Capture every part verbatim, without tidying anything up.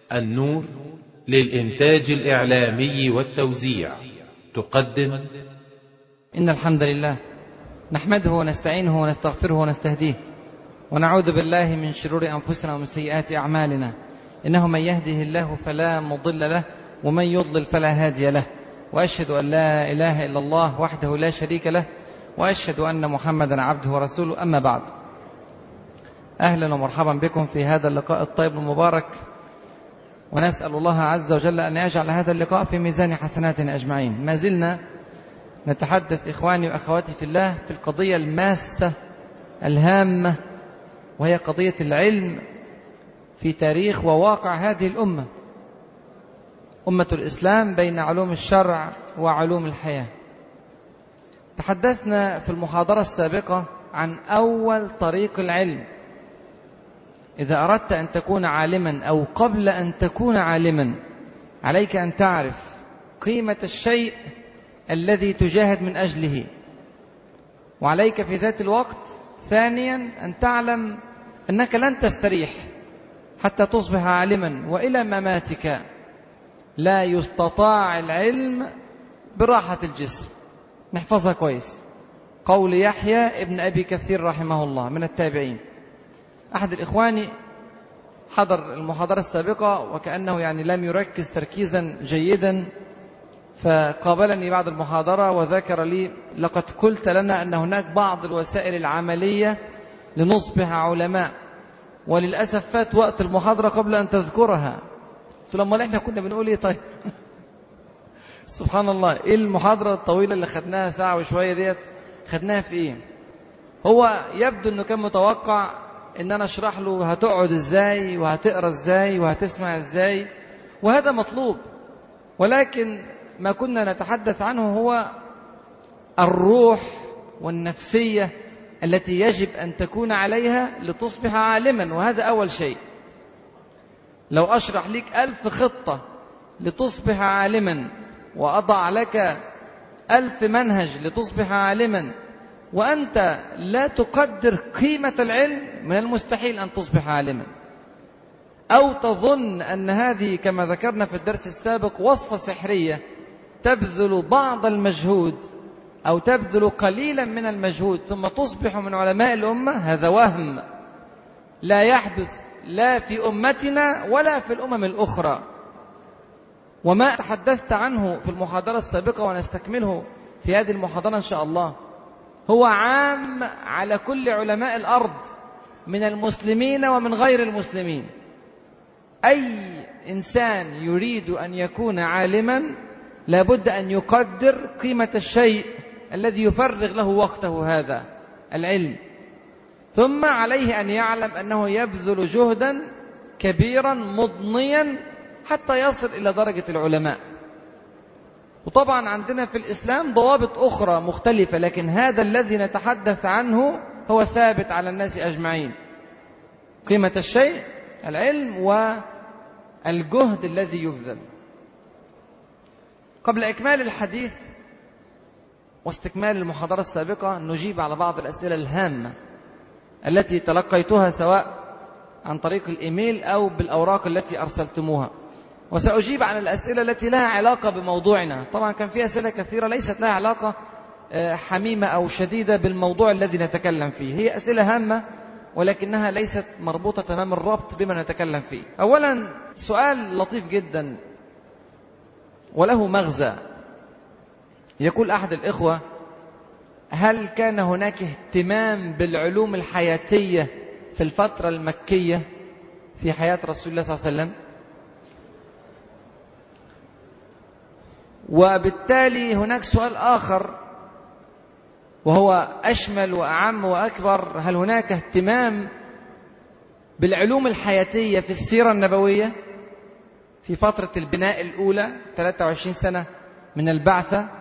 النور للإنتاج الإعلامي والتوزيع تقدم. إن الحمد لله نحمده ونستعينه ونستغفره ونستهديه ونعوذ بالله من شرور أنفسنا ومن سيئات أعمالنا، إنه من يهده الله فلا مضل له ومن يضلل فلا هادي له، وأشهد أن لا إله إلا الله وحده لا شريك له، وأشهد أن محمدا عبده ورسوله. أما بعد، أهلا ومرحبا بكم في هذا اللقاء الطيب المبارك، ونسأل الله عز وجل أن يجعل هذا اللقاء في ميزان حسناتنا أجمعين. ما زلنا نتحدث إخواني وأخواتي في الله في القضية الماسة الهامة، وهي قضية العلم في تاريخ وواقع هذه الأمة، أمة الإسلام، بين علوم الشرع وعلوم الحياة. تحدثنا في المحاضرة السابقة عن أول طريق العلم. إذا أردت أن تكون عالما أو قبل أن تكون عالما، عليك أن تعرف قيمة الشيء الذي تجاهد من أجله، وعليك في ذات الوقت ثانيا أن تعلم أنك لن تستريح حتى تصبح عالما، وإلى مماتك لا يستطاع العلم براحة الجسم. نحفظها كويس. قول يحيى ابن أبي كثير رحمه الله من التابعين، أحد الإخوان حضر المحاضرة السابقة وكأنه يعني لم يركز تركيزا جيدا، فقابلني بعد المحاضرة وذكر لي: لقد قلت لنا أن هناك بعض الوسائل العملية لنصبح علماء، وللأسف فات وقت المحاضرة قبل أن تذكرها. قلت له: امال احنا كنا بنقول ايه؟ طيب سبحان الله، ايه المحاضرة الطويلة اللي خدناها ساعة وشوية ديت خدناها في ايه؟ هو يبدو انه كان متوقع ان انا اشرح له هتقعد ازاي وهتقرا ازاي وهتسمع ازاي، وهذا مطلوب، ولكن ما كنا نتحدث عنه هو الروح والنفسية التي يجب أن تكون عليها لتصبح عالما، وهذا أول شيء. لو أشرح لك ألف خطة لتصبح عالما، وأضع لك ألف منهج لتصبح عالما، وأنت لا تقدر قيمة العلم، من المستحيل أن تصبح عالما. أو تظن أن هذه كما ذكرنا في الدرس السابق وصفة سحرية، تبذل بعض المجهود أو تبذل قليلا من المجهود ثم تصبح من علماء الأمة. هذا وهم لا يحدث لا في أمتنا ولا في الأمم الأخرى. وما تحدثت عنه في المحاضرة السابقة ونستكمله في هذه المحاضرة إن شاء الله هو عام على كل علماء الأرض من المسلمين ومن غير المسلمين. أي إنسان يريد أن يكون عالما لابد أن يقدر قيمة الشيء الذي يفرغ له وقته، هذا العلم. ثم عليه أن يعلم أنه يبذل جهدا كبيرا مضنيا حتى يصل إلى درجة العلماء. وطبعا عندنا في الإسلام ضوابط أخرى مختلفة، لكن هذا الذي نتحدث عنه هو ثابت على الناس أجمعين: قيمة الشيء العلم والجهد الذي يبذل. قبل إكمال الحديث واستكمال المحاضرة السابقة نجيب على بعض الأسئلة الهامة التي تلقيتها سواء عن طريق الإيميل أو بالأوراق التي أرسلتموها، وسأجيب عن الأسئلة التي لها علاقة بموضوعنا. طبعا كان في أسئلة كثيرة ليست لها علاقة حميمة أو شديدة بالموضوع الذي نتكلم فيه، هي أسئلة هامة ولكنها ليست مربوطة تمام الربط بما نتكلم فيه. أولا، سؤال لطيف جدا وله مغزى. يقول أحد الإخوة: هل كان هناك اهتمام بالعلوم الحياتية في الفترة المكية في حياة رسول الله صلى الله عليه وسلم؟ وبالتالي هناك سؤال آخر وهو أشمل وأعم وأكبر: هل هناك اهتمام بالعلوم الحياتية في السيرة النبوية في فترة البناء الأولى ثلاثة وعشرين سنة من البعثة؟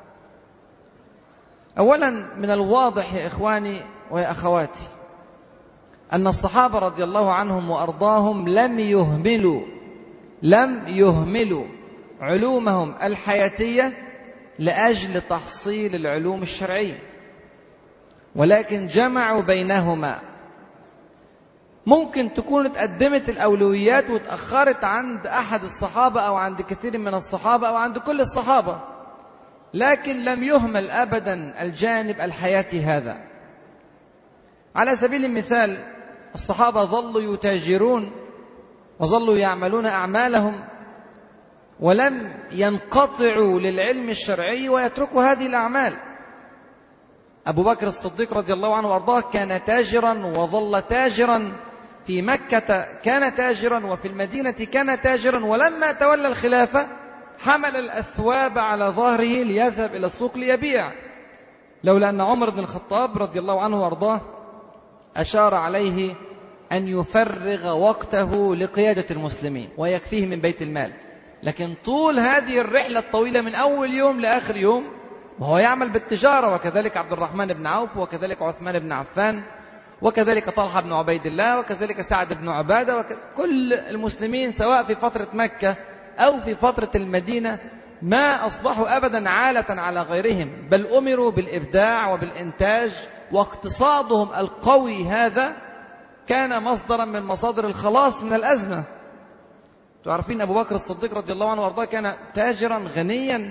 أولا، من الواضح يا إخواني ويا أخواتي أن الصحابة رضي الله عنهم وأرضاهم لم يهملوا لم يهملوا علومهم الحياتية لأجل تحصيل العلوم الشرعية، ولكن جمعوا بينهما. ممكن تكون اتقدمت الأولويات وتأخرت عند أحد الصحابة أو عند كثير من الصحابة أو عند كل الصحابة، لكن لم يهمل أبدا الجانب الحياتي هذا. على سبيل المثال الصحابة ظلوا يتاجرون وظلوا يعملون أعمالهم ولم ينقطعوا للعلم الشرعي ويتركوا هذه الأعمال. أبو بكر الصديق رضي الله عنه وأرضاه كان تاجرا وظل تاجرا، في مكة كان تاجرا وفي المدينة كان تاجرا، ولما تولى الخلافة حمل الأثواب على ظهره ليذهب إلى السوق ليبيع، لولا أن عمر بن الخطاب رضي الله عنه وأرضاه أشار عليه أن يفرغ وقته لقيادة المسلمين ويكفيه من بيت المال. لكن طول هذه الرحلة الطويلة من أول يوم لآخر يوم وهو يعمل بالتجارة، وكذلك عبد الرحمن بن عوف، وكذلك عثمان بن عفان، وكذلك طلحة بن عبيد الله، وكذلك سعد بن عبادة، وكل المسلمين سواء في فترة مكة أو في فترة المدينة ما أصبحوا أبدا عالة على غيرهم، بل أمروا بالإبداع وبالإنتاج، واقتصادهم القوي هذا كان مصدرا من مصادر الخلاص من الأزمة. تعرفين أبو بكر الصديق رضي الله عنه وارضاه كان تاجرا غنيا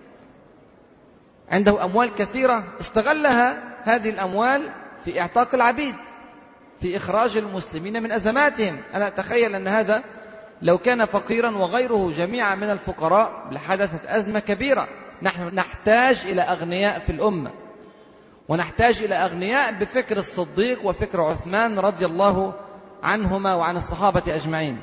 عنده أموال كثيرة، استغلها هذه الأموال في إعتاق العبيد، في إخراج المسلمين من أزماتهم. أنا أتخيل أن هذا لو كان فقيرا وغيره جميعا من الفقراء لحدثت أزمة كبيرة. نحن نحتاج إلى أغنياء في الأمة، ونحتاج إلى أغنياء بفكر الصديق وفكر عثمان رضي الله عنهما وعن الصحابة أجمعين.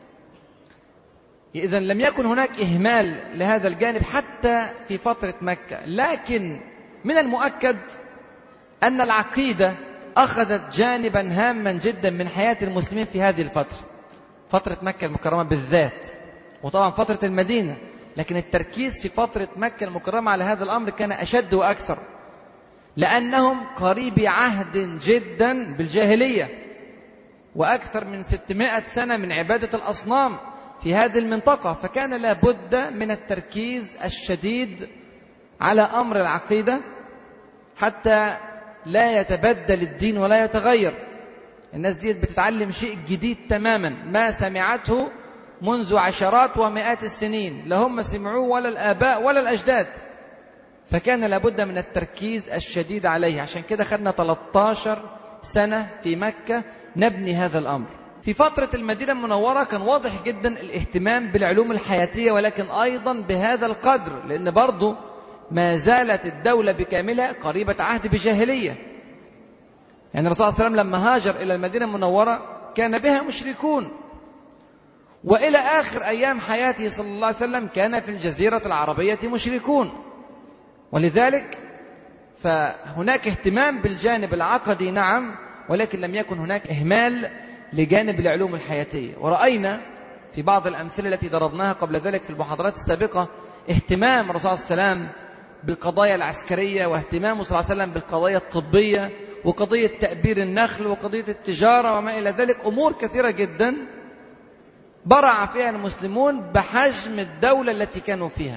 إذن لم يكن هناك إهمال لهذا الجانب حتى في فترة مكة، لكن من المؤكد أن العقيدة أخذت جانبا هاما جدا من حياة المسلمين في هذه الفترة، فترة مكة المكرمة بالذات، وطبعا فترة المدينة، لكن التركيز في فترة مكة المكرمة على هذا الأمر كان أشد وأكثر، لأنهم قريبي عهد جدا بالجاهلية، وأكثر من ستمائة سنة من عبادة الأصنام في هذه المنطقة، فكان لابد من التركيز الشديد على أمر العقيدة حتى لا يتبدل الدين ولا يتغير. الناس دي بتتعلم شيء جديد تماما ما سمعته منذ عشرات ومئات السنين، لا هم سمعوه ولا الآباء ولا الأجداد، فكان لابد من التركيز الشديد عليه. عشان كده خدنا ثلاثة عشر سنة في مكة نبني هذا الأمر. في فترة المدينة المنورة كان واضح جدا الاهتمام بالعلوم الحياتية، ولكن أيضا بهذا القدر، لأن برضو ما زالت الدولة بكاملها قريبة عهد بجاهلية. يعني الرسول صلى الله عليه وسلم لما هاجر إلى المدينة المنورة كان بها مشركون، وإلى آخر أيام حياته صلى الله عليه وسلم كان في الجزيرة العربية مشركون. ولذلك فهناك اهتمام بالجانب العقدي نعم، ولكن لم يكن هناك إهمال لجانب العلوم الحياتية. ورأينا في بعض الأمثلة التي ضربناها قبل ذلك في المحاضرات السابقة اهتمام الرسول صلى الله عليه وسلم بالقضايا العسكرية، واهتمامه صلى الله عليه وسلم بالقضايا الطبية، وقضية تأبير النخل، وقضية التجارة، وما إلى ذلك، أمور كثيرة جدا برع فيها المسلمون بحجم الدولة التي كانوا فيها.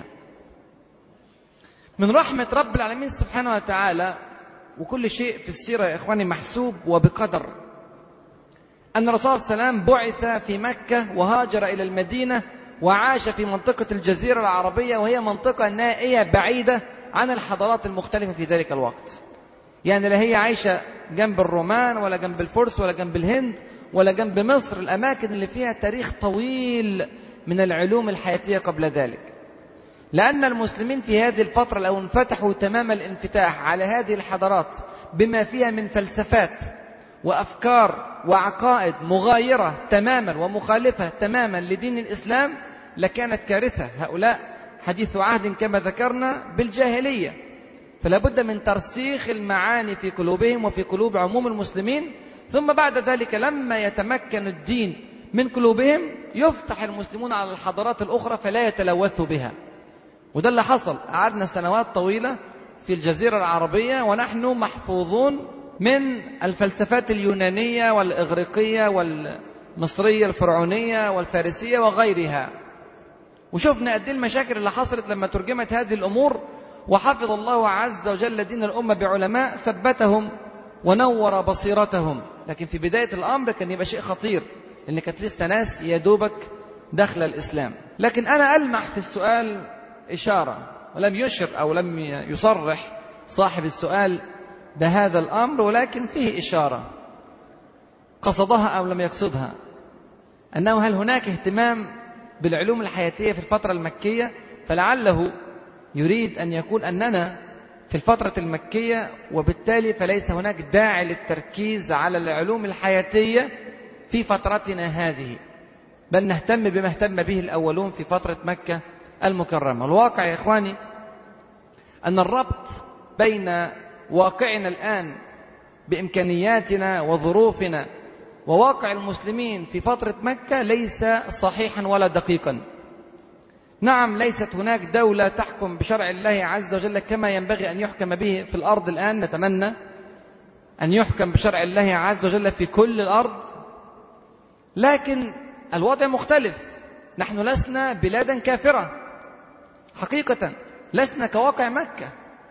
من رحمة رب العالمين سبحانه وتعالى، وكل شيء في السيرة يا إخواني محسوب وبقدر، أن الرسول صلى الله عليه وسلم بعث في مكة وهاجر إلى المدينة وعاش في منطقة الجزيرة العربية، وهي منطقة نائية بعيدة عن الحضارات المختلفة في ذلك الوقت. يعني لا هي عايشة جنب الرومان ولا جنب الفرس ولا جنب الهند ولا جنب مصر، الأماكن اللي فيها تاريخ طويل من العلوم الحياتية قبل ذلك. لأن المسلمين في هذه الفترة لو انفتحوا تمام الانفتاح على هذه الحضارات بما فيها من فلسفات وأفكار وعقائد مغايرة تماما ومخالفة تماما لدين الإسلام لكانت كارثة. هؤلاء حديث عهد كما ذكرنا بالجاهلية، فلا بد من ترسيخ المعاني في قلوبهم وفي قلوب عموم المسلمين، ثم بعد ذلك لما يتمكن الدين من قلوبهم يفتح المسلمون على الحضارات الأخرى فلا يتلوثوا بها. وده اللي حصل، قعدنا سنوات طويلة في الجزيرة العربية ونحن محفوظون من الفلسفات اليونانية والإغريقية والمصرية الفرعونية والفارسية وغيرها، وشوفنا قد ايه المشاكل اللي حصلت لما ترجمت هذه الأمور. وحفظ الله عز وجل دين الأمة بعلماء ثبتهم ونور بصيرتهم لكن في بداية الأمر كان يبقى شيء خطير، لأن كانت لسه ناس يدوبك دخل الإسلام. لكن أنا ألمح في السؤال إشارة، ولم يشر أو لم يصرح صاحب السؤال بهذا الأمر، ولكن فيه إشارة قصدها أو لم يقصدها، أنه هل هناك اهتمام بالعلوم الحياتية في الفترة المكية؟ فلعله يريد أن يكون أننا في الفترة المكية، وبالتالي فليس هناك داعي للتركيز على العلوم الحياتية في فترتنا هذه، بل نهتم بما اهتم به الأولون في فترة مكة المكرمة. الواقع يا إخواني أن الربط بين واقعنا الآن بإمكانياتنا وظروفنا وواقع المسلمين في فترة مكة ليس صحيحا ولا دقيقا. نعم، ليست هناك دولة تحكم بشرع الله عز وجل كما ينبغي أن يحكم به في الأرض الآن، نتمنى أن يحكم بشرع الله عز وجل في كل الأرض، لكن الوضع مختلف. نحن لسنا بلادا كافرة حقيقة، لسنا كواقع مكة،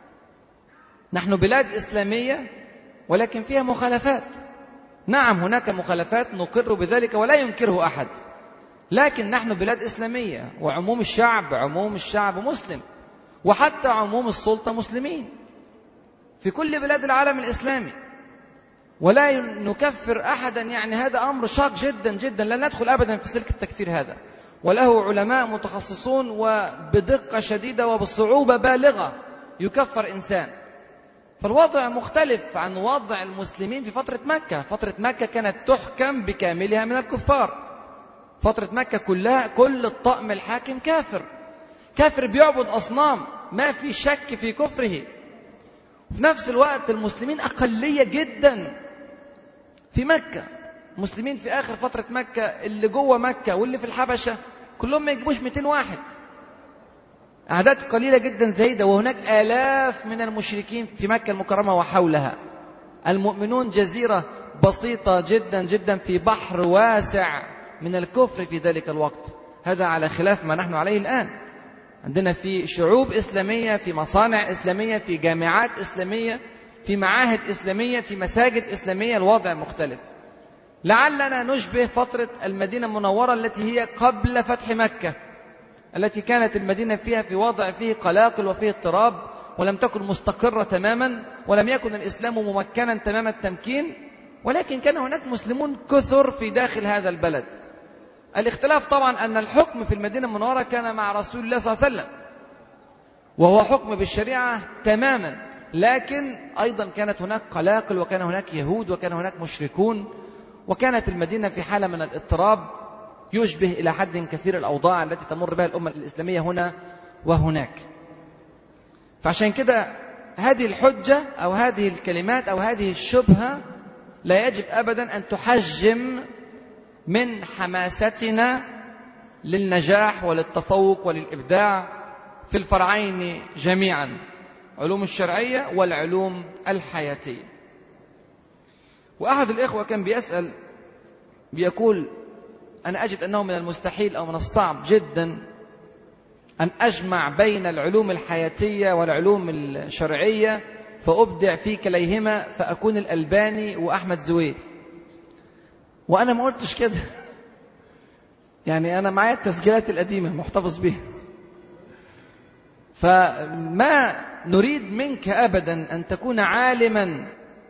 نحن بلاد إسلامية ولكن فيها مخالفات. نعم هناك مخالفات نقر بذلك ولا ينكره أحد، لكن نحن بلاد إسلامية، وعموم الشعب عموم الشعب مسلم، وحتى عموم السلطة مسلمين في كل بلاد العالم الإسلامي، ولا نكفر أحدا. يعني هذا أمر شاق جدا جدا، لا ندخل أبدا في سلك التكفير هذا، وله علماء متخصصون وبدقة شديدة وبصعوبة بالغة يكفر إنسان. فالوضع مختلف عن وضع المسلمين في فترة مكة. فترة مكة كانت تحكم بكاملها من الكفار. فترة مكة كلها كل الطقم الحاكم كافر، كافر بيعبد أصنام، ما في شك في كفره. وفي نفس الوقت المسلمين أقلية جدا في مكة. مسلمين في آخر فترة مكة اللي جوه مكة واللي في الحبشة كلهم ما يجيبوش مئتين واحد، أعداد قليلة جدا زايدة، وهناك آلاف من المشركين في مكة المكرمة وحولها. المؤمنون جزيرة بسيطة جدا جدا في بحر واسع من الكفر في ذلك الوقت. هذا على خلاف ما نحن عليه الآن. عندنا في شعوب إسلامية، في مصانع إسلامية، في جامعات إسلامية، في معاهد إسلامية، في مساجد إسلامية. الوضع مختلف. لعلنا نشبه فترة المدينة المنورة التي هي قبل فتح مكة، التي كانت المدينة فيها في وضع فيه قلاقل وفيه اضطراب، ولم تكن مستقرة تماما، ولم يكن الإسلام ممكنا تمام التمكين، ولكن كان هناك مسلمون كثر في داخل هذا البلد. الاختلاف طبعا أن الحكم في المدينة المنورة كان مع رسول الله صلى الله عليه وسلم، وهو حكم بالشريعة تماما، لكن أيضا كانت هناك قلاقل، وكان هناك يهود، وكان هناك مشركون، وكانت المدينة في حالة من الاضطراب يشبه إلى حد كثير الأوضاع التي تمر بها الأمة الإسلامية هنا وهناك. فعشان كده هذه الحجة أو هذه الكلمات أو هذه الشبهة لا يجب أبدا أن تحجم من حماستنا للنجاح وللتفوق وللإبداع في الفرعين جميعا، علوم الشرعية والعلوم الحياتية. وأحد الإخوة كان بيسأل بيقول: أنا أجد أنه من المستحيل أو من الصعب جدا أن أجمع بين العلوم الحياتية والعلوم الشرعية فأبدع في كليهما فأكون الألباني وأحمد زويل. وأنا ما قلتش كده، يعني أنا معايا التسجيلات القديمة محتفظ بها. فما نريد منك أبدا أن تكون عالما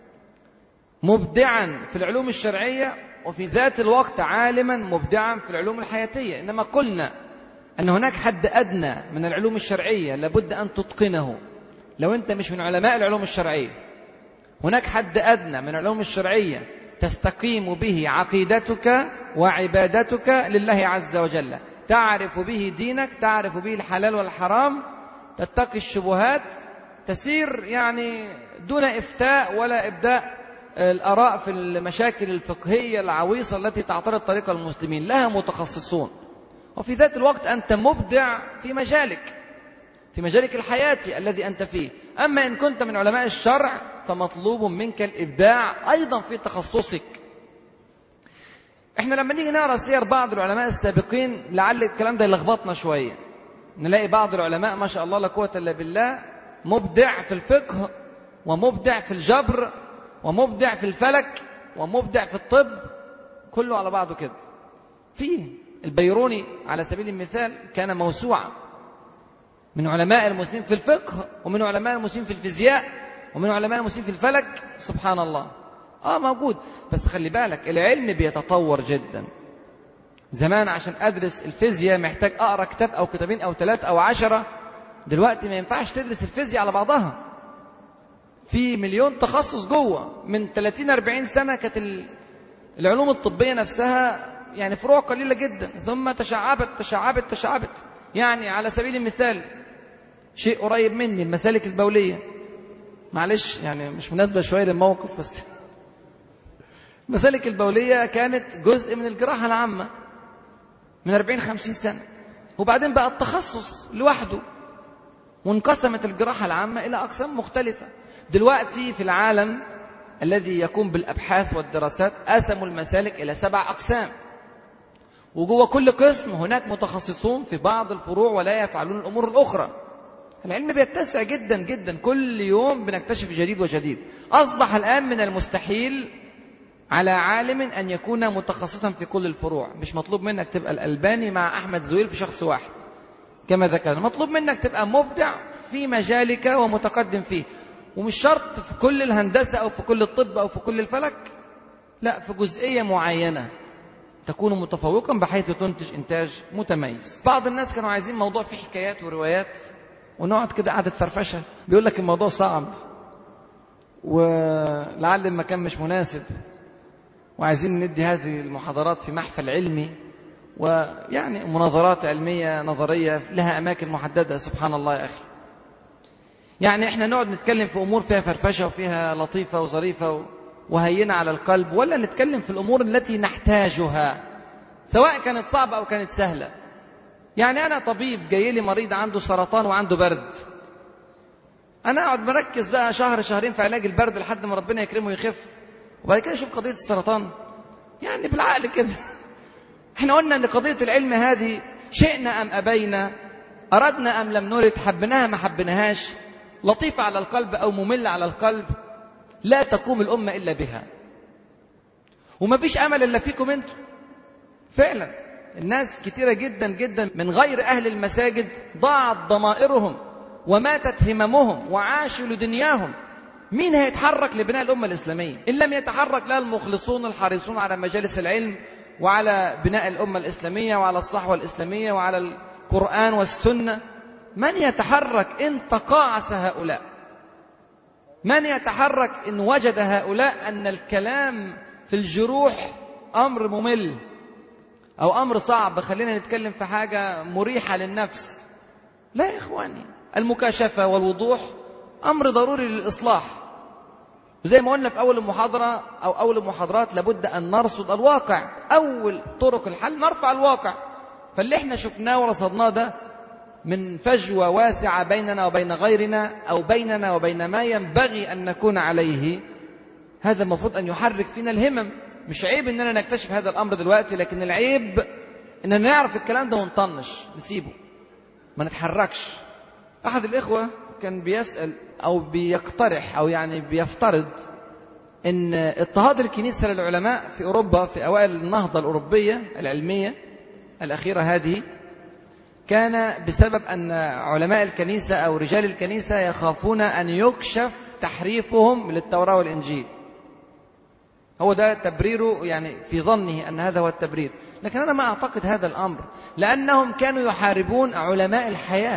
مبدعا في العلوم الشرعية وفي ذات الوقت عالما مبدعا في العلوم الحياتية، إنما قلنا أن هناك حد أدنى من العلوم الشرعية لابد أن تتقنه لو أنت مش من علماء العلوم الشرعية. هناك حد أدنى من العلوم الشرعية تستقيم به عقيدتك وعبادتك لله عز وجل، تعرف به دينك، تعرف به الحلال والحرام، تتقي الشبهات، تسير يعني دون إفتاء ولا إبداء الآراء في المشاكل الفقهية العويصة التي تعترض طريق المسلمين، لها متخصصون. وفي ذات الوقت أنت مبدع في مجالك، في مجالك الحياتي الذي أنت فيه. أما إن كنت من علماء الشرع فمطلوب منك الإبداع أيضا في تخصصك. إحنا لما نيجي نقرأ سير بعض العلماء السابقين لعل الكلام ده يلخبطنا شوية، نلاقي بعض العلماء ما شاء الله لا قوة إلا بالله مبدع في الفقه ومبدع في الجبر ومبدع في الفلك ومبدع في الطب، كله على بعضه كده. فيه البيروني على سبيل المثال كان موسوعة من علماء المسلمين في الفقه، ومن علماء المسلمين في الفيزياء، ومن علماء المسلمين في الفلك. سبحان الله. آه موجود، بس خلي بالك العلم بيتطور جدا. زمان عشان أدرس الفيزياء محتاج أقرأ كتاب أو كتابين أو ثلاثة أو عشرة. دلوقتي ما ينفعش تدرس الفيزياء على بعضها، في مليون تخصص جوه. من ثلاثين أربعين سنة كانت العلوم الطبية نفسها يعني فروع قليلة جدا، ثم تشعبت تشعبت تشعبت. يعني على سبيل المثال شيء قريب مني، المسالك البولية. معلش يعني مش مناسبة شوية للموقف، بس المسالك البولية كانت جزء من الجراحة العامة من أربعين خمسين سنة، وبعدين بقى التخصص لوحده، وانقسمت الجراحة العامة إلى أقسام مختلفة. دلوقتي في العالم الذي يقوم بالأبحاث والدراسات قسموا المسالك إلى سبع أقسام، وجوه كل قسم هناك متخصصون في بعض الفروع ولا يفعلون الأمور الأخرى. العلم بيتسع جدا جدا، كل يوم بنكتشف جديد وجديد. أصبح الآن من المستحيل على عالم أن يكون متخصصا في كل الفروع. مش مطلوب منك تبقى الألباني مع أحمد زويل في شخص واحد كما ذكرنا، مطلوب منك تبقى مبدع في مجالك ومتقدم فيه. ومش شرط في كل الهندسة أو في كل الطب أو في كل الفلك، لا، في جزئية معينة تكون متفوقا بحيث تنتج إنتاج متميز. بعض الناس كانوا عايزين موضوع فيه حكايات وروايات، ونقعد كده قعدة فرفشة، بيقول لك الموضوع صعب ولعل المكان مش مناسب، وعايزين ندي هذه المحاضرات في محفل علمي، ويعني مناظرات علمية نظرية لها أماكن محددة. سبحان الله يا أخي، يعني إحنا نقعد نتكلم في أمور فيها فرفشة وفيها لطيفة وظريفة وهينة على القلب، ولا نتكلم في الأمور التي نحتاجها سواء كانت صعبة أو كانت سهلة. يعني أنا طبيب جاي لي مريض عنده سرطان وعنده برد، أنا أقعد مركز بقى شهر شهرين في علاج البرد لحد ما ربنا يكرمه ويخف، وبعد كده أشوف قضية السرطان؟ يعني بالعقل كده. احنا قلنا ان قضية العلم هذه شئنا ام ابينا، اردنا ام لم نرد، حبناها ما حبناهاش، لطيفة على القلب او مملة على القلب، لا تقوم الامة الا بها. وما فيش امل الا فيكم انتم. فعلا الناس كتيرة جدا جدا من غير اهل المساجد ضاعت ضمائرهم وماتت هممهم وعاشوا لدنياهم. مين هيتحرك لبناء الامة الاسلامية ان لم يتحرك لها المخلصون الحريصون على مجالس العلم وعلى بناء الأمة الإسلامية وعلى الصحوة الإسلامية وعلى القرآن والسنة؟ من يتحرك إن تقاعس هؤلاء؟ من يتحرك إن وجد هؤلاء أن الكلام في الجروح أمر ممل أو أمر صعب، خلينا نتكلم في حاجة مريحة للنفس؟ لا يا إخواني، المكاشفة والوضوح أمر ضروري للإصلاح. وزي ما قلنا في أول المحاضرة أو أول المحاضرات، لابد أن نرصد الواقع. أول طرق الحل نرفع الواقع. فاللي احنا شفناه ورصدناه ده من فجوة واسعة بيننا وبين غيرنا أو بيننا وبين ما ينبغي أن نكون عليه، هذا المفروض أن يحرك فينا الهمم. مش عيب أننا نكتشف هذا الأمر دلوقتي، لكن العيب أننا نعرف الكلام ده ونطنش نسيبه ما نتحركش. أحد الإخوة كان بيسأل أو بيقترح أو يعني بيفترض أن اضطهاد الكنيسة للعلماء في أوروبا في أوائل النهضة الأوروبية العلمية الأخيرة هذه كان بسبب أن علماء الكنيسة أو رجال الكنيسة يخافون أن يكشف تحريفهم للتوراة والإنجيل. هو ده تبريره، يعني في ظنه أن هذا هو التبرير، لكن أنا ما أعتقد هذا الأمر، لأنهم كانوا يحاربون علماء الحياة.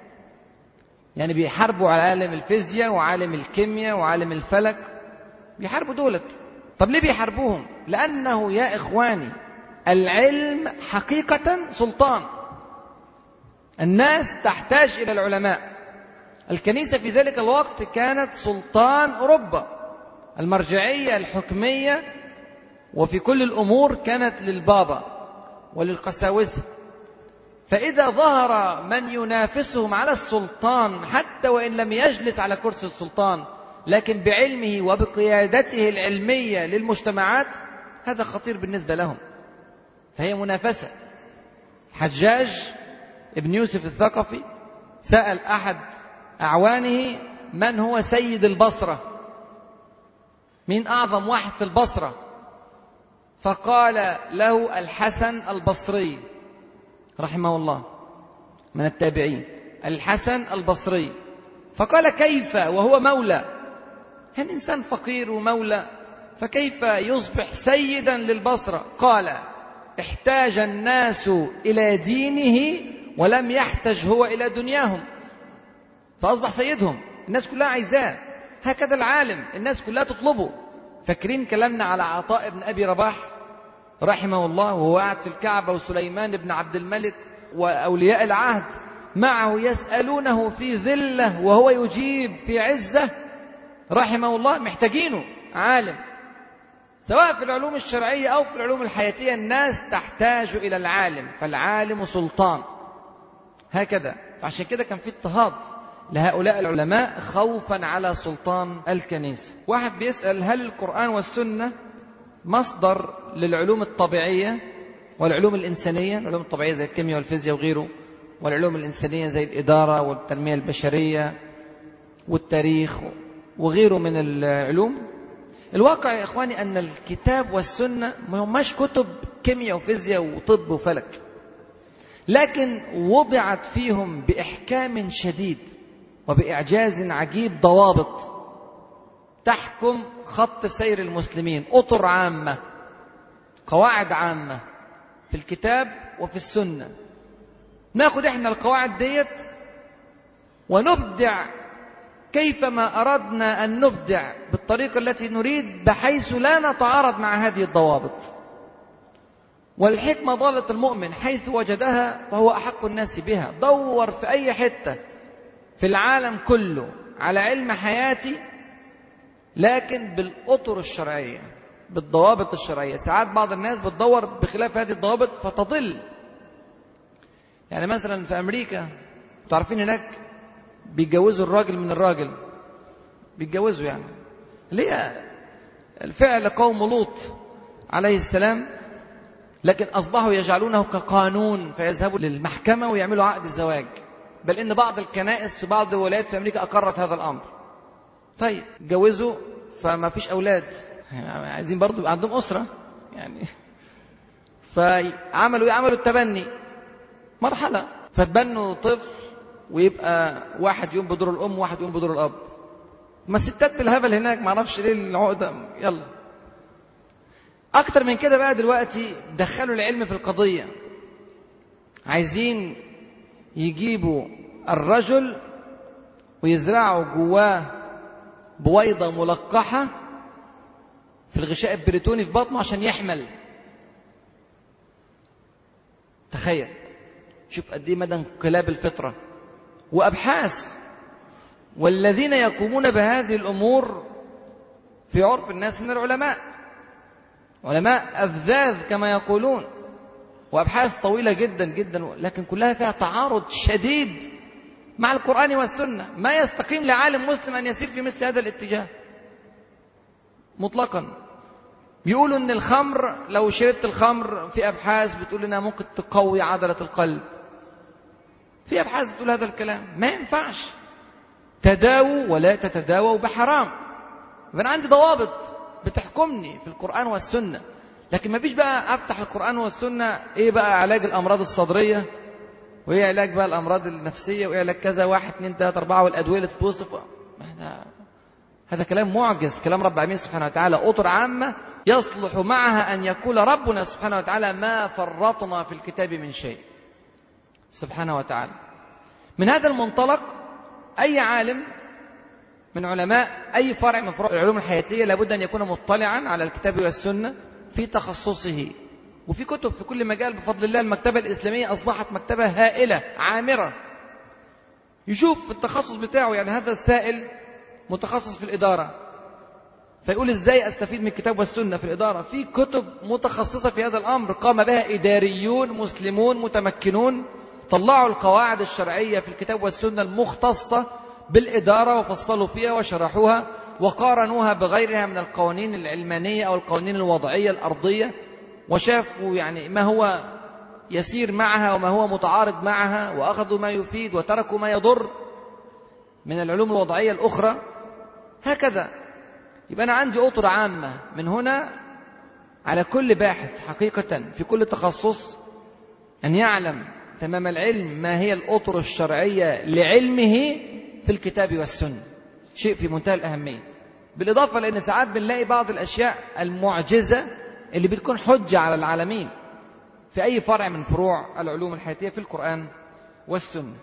يعني بيحاربوا على عالم الفيزياء وعالم الكيمياء وعالم الفلك، بيحاربوا دولت. طب ليه بيحاربوهم؟ لأنه يا إخواني العلم حقيقة سلطان، الناس تحتاج إلى العلماء. الكنيسة في ذلك الوقت كانت سلطان أوروبا، المرجعية الحكمية وفي كل الأمور كانت للبابا وللقساوسة. فإذا ظهر من ينافسهم على السلطان حتى وإن لم يجلس على كرسي السلطان لكن بعلمه وبقيادته العلمية للمجتمعات، هذا خطير بالنسبة لهم، فهي منافسة. حجاج ابن يوسف الثقفي سأل أحد أعوانه من هو سيد البصرة، مين أعظم واحد في البصرة؟ فقال له الحسن البصري رحمه الله من التابعين، الحسن البصري. فقال كيف وهو مولى؟ كان إنسان فقير ومولى، فكيف يصبح سيدا للبصرة؟ قال احتاج الناس إلى دينه ولم يحتج هو إلى دنياهم، فأصبح سيدهم، الناس كلها عايزاه. هكذا العالم، الناس كلها تطلبه. فاكرين كلامنا على عطاء بن أبي رباح رحمه الله وهو قاعد في الكعبة، وسليمان بن عبد الملك وأولياء العهد معه يسألونه في ذلة وهو يجيب في عزة رحمه الله. محتاجينه عالم، سواء في العلوم الشرعية أو في العلوم الحياتية، الناس تحتاج إلى العالم، فالعالم سلطان. هكذا، فعشان كده كان في اضطهاد لهؤلاء العلماء خوفا على سلطان الكنيسة. واحد بيسأل هل القرآن والسنة مصدر للعلوم الطبيعية والعلوم الإنسانية؟ العلوم الطبيعية زي الكيمياء والفيزياء وغيره، والعلوم الإنسانية زي الإدارة والتنمية البشرية والتاريخ وغيره من العلوم. الواقع يا إخواني أن الكتاب والسنة ما هماش كتب كيمياء وفيزياء وطب وفلك، لكن وضعت فيهم بإحكام شديد وبإعجاز عجيب ضوابط تحكم خط سير المسلمين، أطر عامة، قواعد عامة في الكتاب وفي السنة. ناخد احنا القواعد ديت ونبدع كيفما أردنا أن نبدع بالطريقة التي نريد، بحيث لا نتعارض مع هذه الضوابط. والحكمة ضالة المؤمن حيث وجدها فهو أحق الناس بها. دور في أي حتة في العالم كله على علم حياتي، لكن بالأطر الشرعية، بالضوابط الشرعية. ساعات بعض الناس بتدور بخلاف هذه الضوابط فتضل. يعني مثلا في أمريكا تعرفين هناك بيتجوزوا الراجل من الراجل، بيتجوزوا يعني اللي هي الفعل قوم لوط عليه السلام، لكن أصبحوا يجعلونه كقانون، فيذهبوا للمحكمة ويعملوا عقد الزواج. بل إن بعض الكنائس في بعض الولايات في أمريكا أقرت هذا الأمر. طيب جوزوا فما فيش أولاد، عايزين برضو يبقى عندهم أسرة يعني، فعملوا عملوا التبني مرحلة، فتبنوا طفل ويبقى واحد يقوم بدور الأم وواحد يقوم بدور الأب. ما الستات بالهبل هناك، ما اعرفش ليه العقدة. يلا أكتر من كده بقى دلوقتي دخلوا العلم في القضية، عايزين يجيبوا الرجل ويزرعوا جواه بويضة ملقحة في الغشاء البريتوني في بطنه عشان يحمل. تخيل، شوف قد ايه مدى انقلاب الفطرة وأبحاث. والذين يقومون بهذه الأمور في عرف الناس من العلماء، علماء أفذاذ كما يقولون، وأبحاث طويلة جدا جدا، لكن كلها فيها تعارض شديد مع القرآن والسنة. ما يستقيم لعالم مسلم أن يسير في مثل هذا الاتجاه مطلقا. بيقولوا أن الخمر لو شربت الخمر، في أبحاث بتقول أنها ممكن تقوي عضلة القلب، في أبحاث بتقول هذا الكلام. ما ينفعش، تداووا ولا تتداووا بحرام. فأنا عندي ضوابط بتحكمني في القرآن والسنة، لكن ما بيش بقى أفتح القرآن والسنة إيه بقى علاج الأمراض الصدرية، وإيه علاج بقى الأمراض النفسية، وإيه علاج كذا واحد اثنين ثلاثة أربعة، والأدوية اللي تتوصف. هذا هذا كلام معجز، كلام رب العالمين سبحانه وتعالى، أطر عامة يصلح معها أن يقول ربنا سبحانه وتعالى ما فرطنا في الكتاب من شيء سبحانه وتعالى. من هذا المنطلق أي عالم من علماء أي فرع من فروع العلوم الحياتية لابد أن يكون مطلعا على الكتاب والسنة في تخصصه، وفي كتب في كل مجال بفضل الله. المكتبة الإسلامية أصبحت مكتبة هائلة عامرة، يشوف في التخصص بتاعه. يعني هذا السائل متخصص في الإدارة، فيقول إزاي أستفيد من الكتاب والسنة في الإدارة؟ في كتب متخصصة في هذا الأمر قام بها إداريون مسلمون متمكنون، طلعوا القواعد الشرعية في الكتاب والسنة المختصة بالإدارة وفصلوا فيها وشرحوها وقارنوها بغيرها من القوانين العلمانية أو القوانين الوضعية الأرضية، وشافوا يعني ما هو يسير معها وما هو متعارض معها، وأخذوا ما يفيد وتركوا ما يضر من العلوم الوضعية الأخرى. هكذا يبقى أنا عندي أطر عامة من هنا على كل باحث حقيقة في كل تخصص أن يعلم تمام العلم ما هي الأطر الشرعية لعلمه في الكتاب والسنة. شيء في منتهى الأهمية. بالإضافة لأن ساعات بنلاقي بعض الأشياء المعجزة اللي بتكون حجة على العالمين في أي فرع من فروع العلوم الحياتية في القرآن والسنة.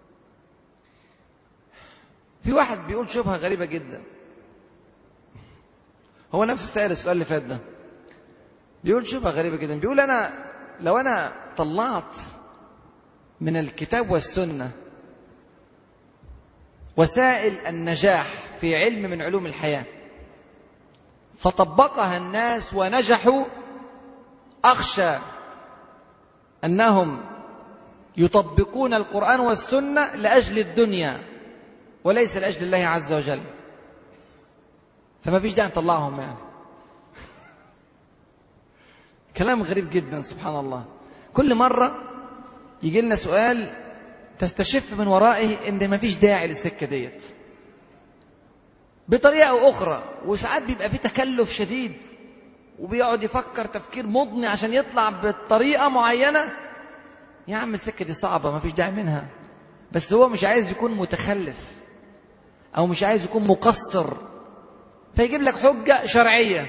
في واحد بيقول شبهة غريبة جدا، هو نفس السؤال السؤال اللي فات ده، بيقول شبهة غريبة جدا، بيقول أنا لو أنا طلعت من الكتاب والسنة وسائل النجاح في علم من علوم الحياة فطبقها الناس ونجحوا، أخشى أنهم يطبقون القرآن والسنة لأجل الدنيا وليس لأجل الله عز وجل، فما فيش داعي نطلعهم يعني. كلام غريب جدا سبحان الله. كل مرة يجي لنا سؤال تستشف من ورائه ان ما فيش داعي للسكة ديت بطريقة أو أخرى، وساعات بيبقى فيه تكلف شديد وبيقعد يفكر تفكير مضني عشان يطلع بطريقة معينة. يا عم السكة دي صعبة ما فيش داعي منها، بس هو مش عايز يكون متخلف أو مش عايز يكون مقصر، فيجيب لك حجة شرعية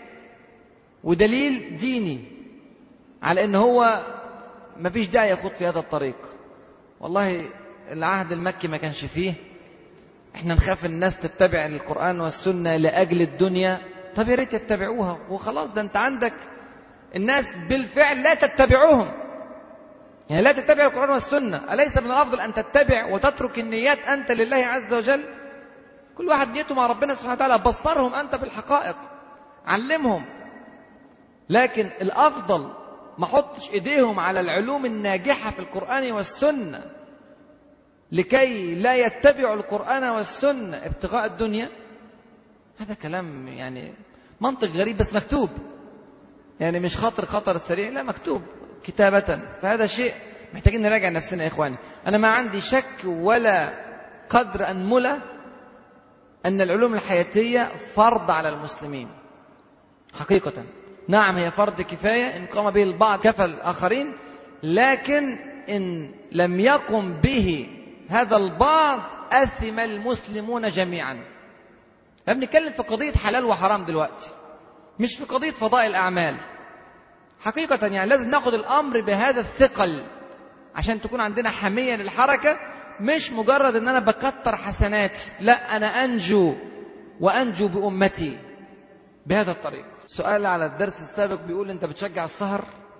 ودليل ديني على أن هو ما فيش داعي يخوض في هذا الطريق. والله العهد المكي ما كانش فيه، احنا نخاف الناس تتبع القرآن والسنة لأجل الدنيا. طب يا ريت يتبعوها وخلاص، ده انت عندك الناس بالفعل لا تتبعوهم، يعني لا تتبع القرآن والسنة. أليس من الأفضل أن تتبع وتترك النيات أنت لله عز وجل؟ كل واحد نيته مع ربنا سبحانه وتعالى، بصرهم أنت بالحقائق، علمهم. لكن الأفضل ما حطش إيديهم على العلوم الناجحة في القرآن والسنة لكي لا يتبعوا القرآن والسنة ابتغاء الدنيا. هذا كلام يعني منطق غريب بس مكتوب، يعني مش خطر خطر السريع، لا مكتوب كتابة. فهذا شيء محتاجين نراجع نفسنا يا إخواني. أنا ما عندي شك ولا قدر أنملة أن العلوم الحياتية فرض على المسلمين حقيقة. نعم هي فرض كفاية، إن قام به البعض كفى الآخرين، لكن إن لم يقم به هذا البعض أثم المسلمون جميعا. بنتكلم في قضية حلال وحرام دلوقتي، مش في قضية فضائل الأعمال حقيقة. يعني لازم ناخد الأمر بهذا الثقل عشان تكون عندنا حمية للحركة، مش مجرد أن أنا بكتر حسناتي، لا أنا أنجو وأنجو بأمتي بهذا الطريق. سؤال على الدرس السابق بيقول أنت بتشجع السهر؟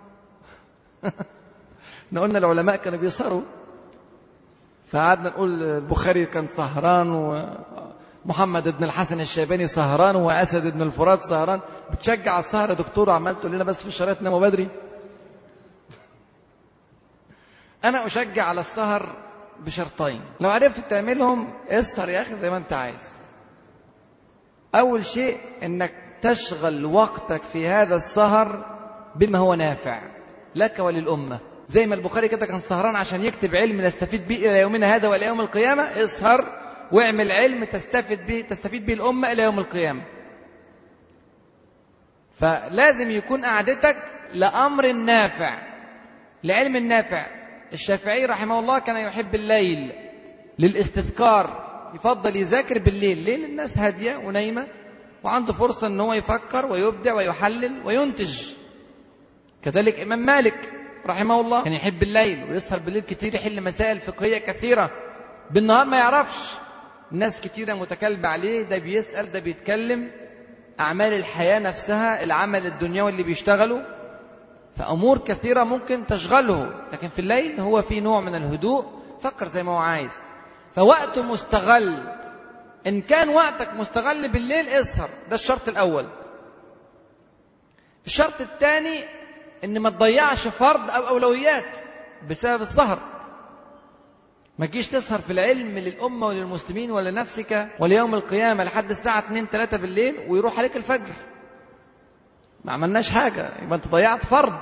احنا قلنا العلماء كانوا بيسهروا، فقعدنا نقول البخاري كان سهران ومحمد بن الحسن الشيباني سهران وأسد بن الفرات سهران. بتشجع السهر يا دكتور؟ عمال تقول لنا بس في الشرايط ناموا بدري. أنا أشجع على السهر بشرطين، لو عرفت تعملهم اسهر يا أخي زي ما أنت عايز. أول شيء أنك تشغل وقتك في هذا السهر بما هو نافع لك وللأمة، زي ما البخاري كده كان سهران عشان يكتب علم نستفيد به إلى يومنا هذا وإلى يوم القيامة. اسهر واعمل علم تستفيد به تستفيد به الأمة إلى يوم القيامة. فلازم يكون قعدتك لأمر نافع، لعلم النافع. الشافعي رحمه الله كان يحب الليل للاستذكار، يفضل يذاكر بالليل. ليل الناس هادية ونايمة وعنده فرصة أنه يفكر ويبدع ويحلل وينتج. كذلك إمام مالك رحمه الله كان يحب الليل ويسهر بالليل كتير، يحل مسائل فقهية كثيرة. بالنهار ما يعرفش، الناس كتيرة متكلبة عليه، ده بيسأل ده بيتكلم، أعمال الحياة نفسها العمل الدنيوي اللي بيشتغله، فأمور كثيرة ممكن تشغله. لكن في الليل هو في نوع من الهدوء، فكر زي ما هو عايز، فوقته مستغل. إن كان وقتك مستغل بالليل اسهر، ده الشرط الأول. الشرط الثاني إن ما تضيعش فرض أو أولويات بسبب السهر. ما تجيش تسهر في العلم للأمة وللمسلمين ولنفسك وليوم القيامة لحد الساعة اتنين تلاتة بالليل ويروح عليك الفجر، ما عملناش حاجة، يبقى أنت ضيعت فرض.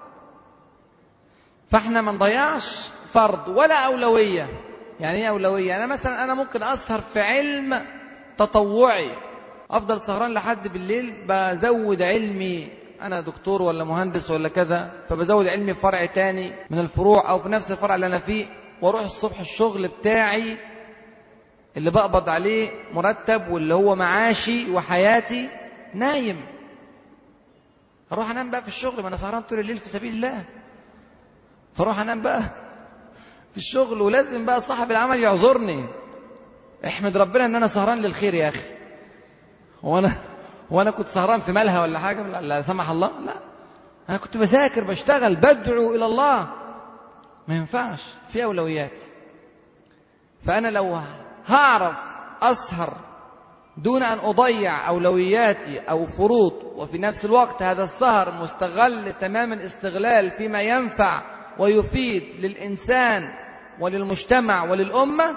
فإحنا ما نضيعش فرض ولا أولوية. يعني إيه أولوية؟ أنا مثلا أنا ممكن أسهر في علم تطوعي، أفضل سهران لحد بالليل، بزود علمي، أنا دكتور ولا مهندس ولا كذا، فبزود علمي في فرع تاني من الفروع أو في نفس الفرع اللي أنا فيه، وأروح الصبح الشغل بتاعي اللي بقبض عليه مرتب واللي هو معاشي وحياتي نايم. أروح أنام بقى في الشغل، ما أنا سهران طول الليل في سبيل الله، فأروح أنام بقى في الشغل، ولازم بقى صاحب العمل يعذرني، احمد ربنا ان انا سهران للخير يا اخي. وانا وانا كنت سهران في ملهى ولا حاجه؟ لا سمح الله، لا، انا كنت بذاكر، بشتغل، بدعو الى الله. ما ينفعش، في اولويات. فانا لو هعرف اسهر دون ان اضيع اولوياتي او فروض، وفي نفس الوقت هذا السهر مستغل تمام الاستغلال فيما ينفع ويفيد للانسان وللمجتمع وللامه،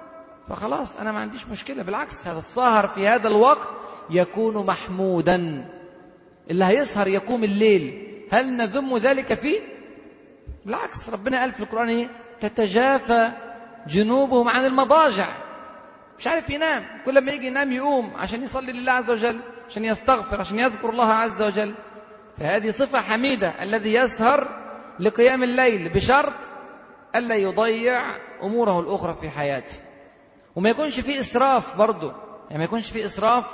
فخلاص أنا ما عنديش مشكلة. بالعكس، هذا السهر في هذا الوقت يكون محمودا. اللي هيسهر يقوم الليل، هل نذم ذلك فيه؟ بالعكس، ربنا قال في القرآن إيه؟ تتجافى جنوبهم عن المضاجع. مش عارف ينام، كل ما يجي ينام يقوم عشان يصلي لله عز وجل، عشان يستغفر، عشان يذكر الله عز وجل. فهذه صفة حميدة، الذي يسهر لقيام الليل بشرط ألا يضيع أموره الأخرى في حياته، وما يكونش فيه إسراف برضه، يعني ما يكونش فيه إسراف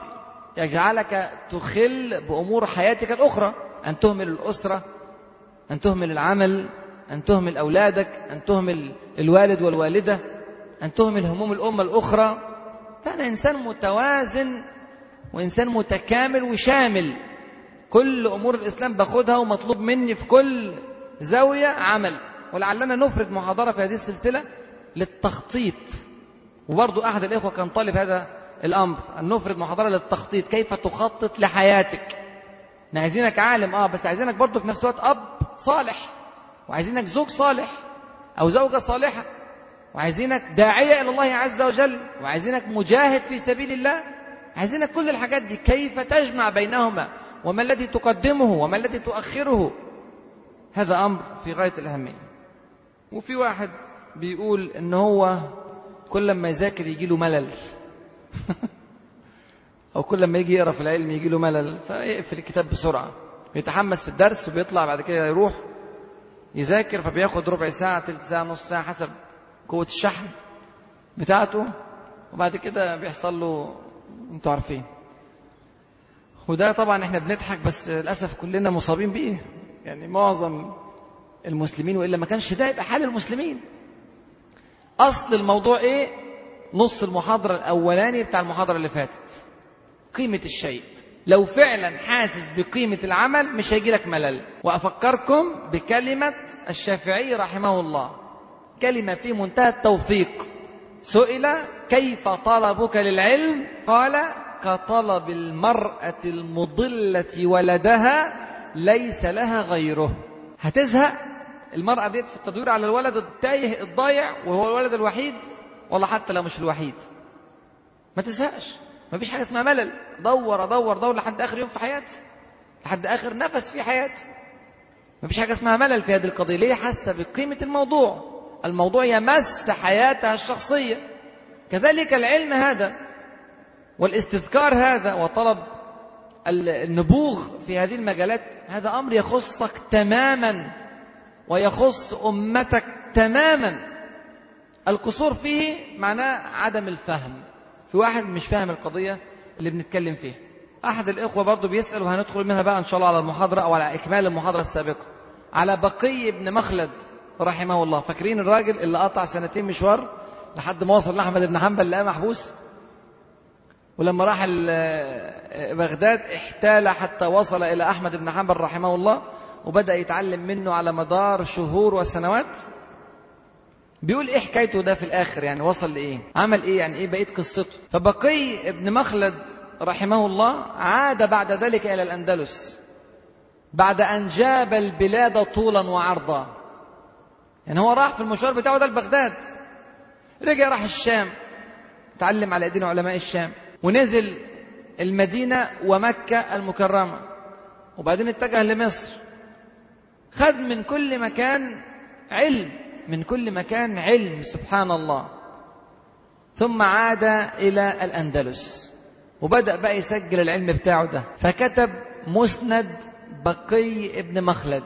يجعلك تخل بأمور حياتك الأخرى، أن تهمل الأسرة، أن تهمل العمل، أن تهمل أولادك، أن تهمل الوالد والوالدة، أن تهمل هموم الأمة الأخرى. فأنا إنسان متوازن وإنسان متكامل وشامل، كل أمور الإسلام باخدها، ومطلوب مني في كل زاوية عمل. ولعلنا نفرد محاضرة في هذه السلسلة للتخطيط، وبرضو أحد الإخوة كان طالب هذا الأمر، أن نفرد محاضرة للتخطيط، كيف تخطط لحياتك. عايزينك عالم آه بس عايزينك برضو في نفس الوقت أب صالح، وعايزينك زوج صالح أو زوجة صالحة، وعايزينك داعية إلى الله عز وجل، وعايزينك مجاهد في سبيل الله. عايزينك كل الحاجات دي، كيف تجمع بينهما، وما الذي تقدمه وما الذي تؤخره. هذا أمر في غاية الأهمية. وفي واحد بيقول إن هو كل ما يذاكر يجي له ملل أو كل ما يجي يقرأ في العلم يجي له ملل، فيقفل الكتاب بسرعة، بيتحمس في الدرس وبيطلع بعد كده يروح يذاكر، فبياخد ربع ساعة، تلت ساعة، نص ساعة، حسب قوة الشحن بتاعته، وبعد كده بيحصل له انتوا عارفين. وده طبعا احنا بنضحك، بس للأسف كلنا مصابين بيه، يعني معظم المسلمين، وإلا ما كانش ده يبقى حال المسلمين. أصل الموضوع إيه؟ نص المحاضرة الأولاني بتاع المحاضرة اللي فاتت، قيمة الشيء. لو فعلا حاسس بقيمة العمل مش هيجي لك ملل. وأفكركم بكلمة الشافعي رحمه الله، كلمة في منتهى التوفيق. سئل كيف طلبك للعلم؟ قال كطلب المرأة المضلة ولدها ليس لها غيره. هتزهق المرأة دي في التدوير على الولد التايه الضايع وهو الولد الوحيد، ولا حتى لو مش الوحيد ما تزهقش. ما فيش حاجة اسمها ملل، دور دور دور لحد آخر يوم في حياتي، لحد آخر نفس في حياتي. ما فيش حاجة اسمها ملل في هذه القضية. ليه؟ حاسة بقيمة الموضوع، الموضوع يمس حياتها الشخصية. كذلك العلم هذا والاستذكار هذا وطلب النبوغ في هذه المجالات، هذا أمر يخصك تماما ويخص أمتك تماما. القصور فيه معناه عدم الفهم، في واحد مش فاهم القضية اللي بنتكلم فيها. أحد الإخوة برضو بيسأل، وهندخل منها بقى إن شاء الله على المحاضرة أو على إكمال المحاضرة السابقة، على بقي بن مخلد رحمه الله. فاكرين الراجل اللي قطع سنتين مشوار لحد ما وصل لأحمد بن حنبل اللي محبوس، ولما راح بغداد احتال حتى وصل إلى أحمد بن حنبل رحمه الله، وبدأ يتعلم منه على مدار شهور وسنوات. بيقول إيه حكايته ده في الآخر، يعني وصل لإيه، عمل إيه، يعني إيه بقية قصته. فبقي ابن مخلد رحمه الله عاد بعد ذلك إلى الأندلس بعد أن جاب البلاد طولا وعرضا. يعني هو راح في المشوار بتاعه ده لبغداد، رجع راح الشام، تعلم على أيدين علماء الشام، ونزل المدينة ومكة المكرمة، وبعدين اتجه لمصر. خد من كل مكان علم، من كل مكان علم، سبحان الله. ثم عاد إلى الأندلس. وبدأ بقى يسجل العلم بتاعه ده، فكتب مسند بقي ابن مخلد.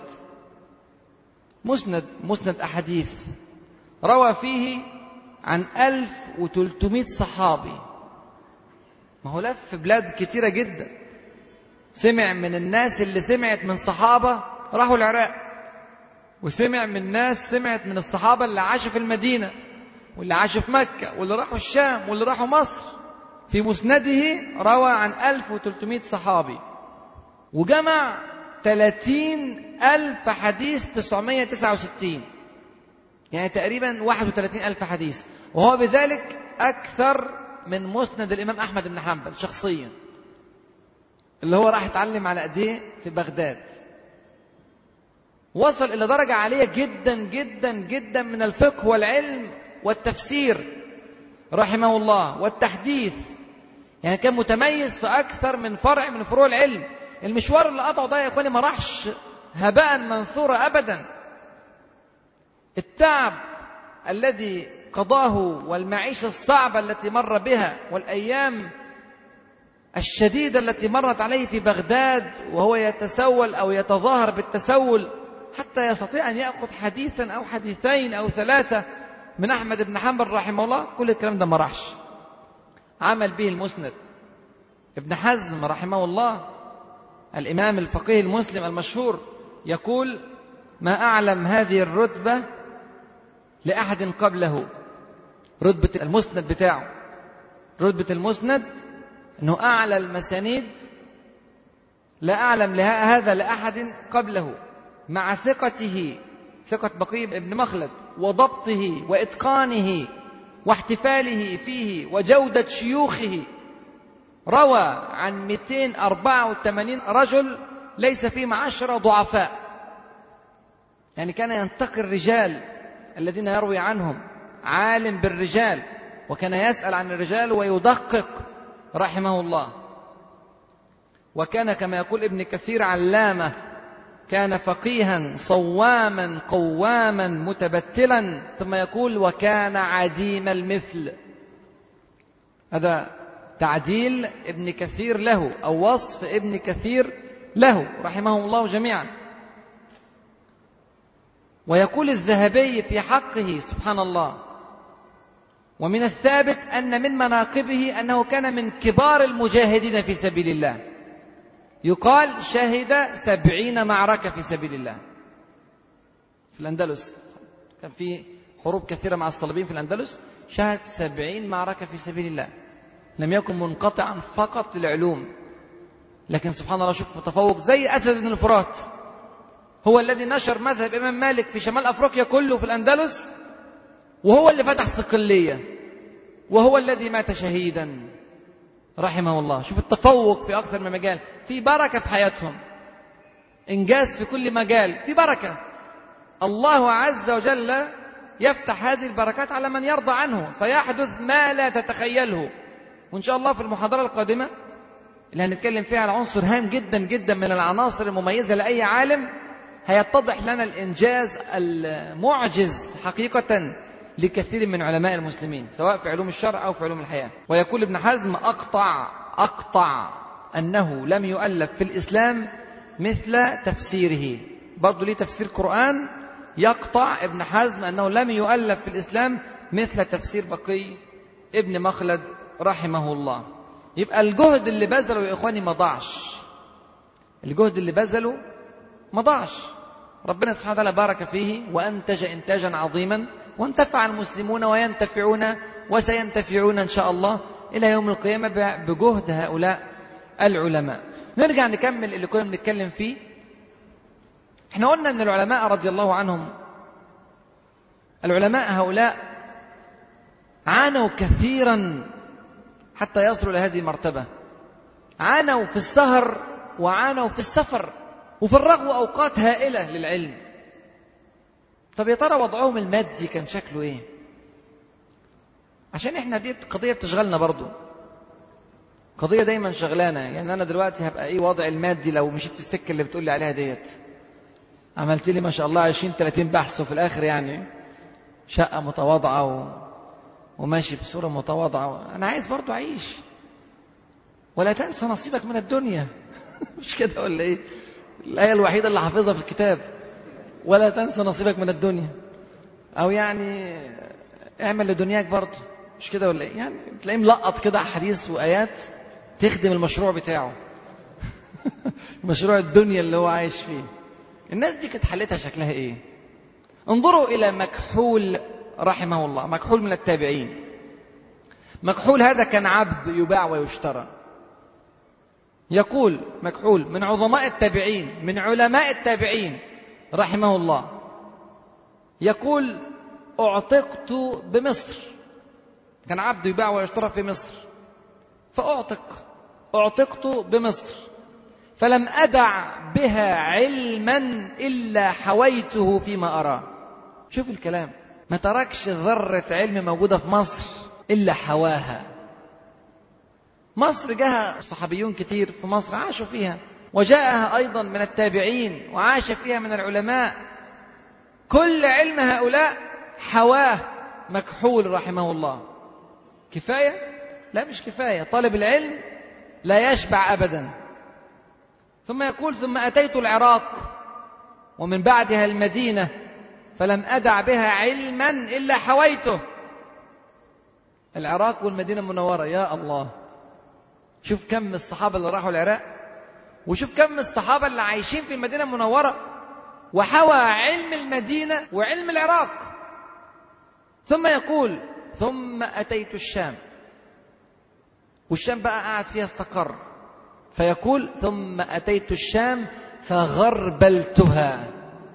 مسند مسند أحاديث روى فيه عن ألف وثلاثمائة صحابي. ما هو لف في بلاد كتيرة جدا، سمع من الناس اللي سمعت من صحابة راحوا العراق، وسمع من ناس سمعت من الصحابة اللي عاشوا في المدينة واللي عاشوا في مكة واللي راحوا الشام واللي راحوا مصر. في مسنده روى عن ألف وثلاثمائة صحابي، وجمع ثلاثين ألف حديث تسعمائة وتسعة وستين، يعني تقريبا واحد وثلاثين ألف حديث، وهو بذلك أكثر من مسند الإمام أحمد بن حنبل شخصيا، اللي هو راح يتعلم على أيديه في بغداد. وصل إلى درجة عالية جدا جدا جدا من الفقه والعلم والتفسير رحمه الله والتحديث، يعني كان متميز في أكثر من فرع من فروع العلم. المشوار اللي قطعه ده يا إخواني ما راحش هباء منثورا أبدا. التعب الذي قضاه والمعيشة الصعبة التي مر بها والأيام الشديدة التي مرت عليه في بغداد وهو يتسول أو يتظاهر بالتسول حتى يستطيع أن يأخذ حديثا أو حديثين أو ثلاثة من أحمد بن حنبل رحمه الله، كل الكلام ده ما راحش، عمل به المسند. ابن حزم رحمه الله الإمام الفقيه المسلم المشهور يقول: ما أعلم هذه الرتبة لأحد قبله، رتبة المسند بتاعه، رتبة المسند أنه أعلى المسانيد، لا أعلم هذا لأحد قبله، مع ثقته، ثقة بقي بن مخلد، وضبطه وإتقانه واحتفاله فيه وجودة شيوخه. روى عن مئتين وأربعة وثمانين رجل ليس فيهم عشرة ضعفاء، يعني كان ينتقي الرجال الذين يروي عنهم، عالم بالرجال، وكان يسأل عن الرجال ويدقق رحمه الله. وكان كما يقول ابن كثير علامة، كان فقيها صواما قواما متبتلا، ثم يقول: وكان عديم المثل. هذا تعديل ابن كثير له أو وصف ابن كثير له رحمه الله جميعا. ويقول الذهبي في حقه سبحان الله: ومن الثابت أن من مناقبه أنه كان من كبار المجاهدين في سبيل الله، يقال شهد سبعين معركة في سبيل الله في الأندلس، كان في حروب كثيرة مع الصليبيين في الأندلس، شهد سبعين معركة في سبيل الله، لم يكن منقطعا فقط للعلوم، لكن سبحان الله شوف متفوق زي أسد بن الفرات، هو الذي نشر مذهب إمام مالك في شمال أفريقيا كله في الأندلس، وهو اللي فتح صقلية، وهو الذي مات شهيدا رحمه الله. شوف التفوق في أكثر من مجال، في بركة في حياتهم، إنجاز في كل مجال، في بركة. الله عز وجل يفتح هذه البركات على من يرضى عنه، فيحدث ما لا تتخيله. وإن شاء الله في المحاضرة القادمة اللي هنتكلم فيها على عنصر هام جدا جدا من العناصر المميزة لأي عالم، هيتضح لنا الإنجاز المعجز حقيقة لكثير من علماء المسلمين سواء في علوم الشرع أو في علوم الحياة. ويقول ابن حزم: أقطع أقطع أنه لم يؤلف في الإسلام مثل تفسيره. برضو ليه تفسير قرآن، يقطع ابن حزم أنه لم يؤلف في الإسلام مثل تفسير بقي ابن مخلد رحمه الله. يبقى الجهد اللي بذله يا إخواني ما ضاعش، الجهد اللي بذله ما ضاعش، ربنا سبحانه وتعالى بارك فيه وأنتج إنتاجا عظيما، وانتفع المسلمون وينتفعون وسينتفعون إن شاء الله إلى يوم القيامة بجهد هؤلاء العلماء. نرجع نكمل اللي كنا بنتكلم فيه. احنا قلنا أن العلماء رضي الله عنهم، العلماء هؤلاء عانوا كثيرا حتى يصلوا لهذه المرتبة، عانوا في السهر وعانوا في السفر وفي الرغو أوقات هائلة للعلم. طب يا ترى وضعهم المادي كان شكله ايه؟ عشان احنا دي قضية بتشغلنا برضو، قضية دايما شغلانة. يعني انا دلوقتي هبقى ايه وضع المادي لو مشيت في السكة اللي بتقولي عليها ديت، عملت لي ما شاء الله عشرين ثلاثين بحث وفي الاخر يعني شقة متواضعة و... وماشي بصورة متواضعة، انا عايز برضو اعيش. ولا تنسى نصيبك من الدنيا. مش كده ولا ايه؟ الآية الوحيدة اللي حافظها في الكتاب، ولا تنسى نصيبك من الدنيا. أو يعني اعمل لدنياك برضه، مش كده ولا ايه؟ يعني تلاقيه ملقط كده أحاديث وآيات تخدم المشروع بتاعه. مشروع الدنيا اللي هو عايش فيه. الناس دي كانت حالتها شكلها ايه؟ انظروا إلى مكحول رحمه الله، مكحول من التابعين. مكحول هذا كان عبد يباع ويشترى. يقول مكحول من عظماء التابعين، من علماء التابعين رحمه الله، يقول اعتقت بمصر. كان عبد يباع ويشترى في مصر، فاعتق اعتقت بمصر فلم أدع بها علما إلا حويته فيما أراه. شوف الكلام، ما تركش ذرة علم موجودة في مصر إلا حواها. مصر جاءها صحابيون كتير في مصر عاشوا فيها، وجاءها أيضا من التابعين وعاش فيها من العلماء. كل علم هؤلاء حواه مكحول رحمه الله. كفاية؟ لا مش كفاية. طالب العلم لا يشبع أبدا. ثم يقول ثم أتيت العراق ومن بعدها المدينة فلم أدع بها علما إلا حويته. العراق والمدينة المنورة، يا الله، شوف كم الصحابة اللي راحوا العراق، وشوف كم الصحابة اللي عايشين في المدينة المنورة، وحوى علم المدينة وعلم العراق. ثم يقول ثم أتيت الشام، والشام بقى قاعد فيها استقر. فيقول ثم أتيت الشام فغربلتها.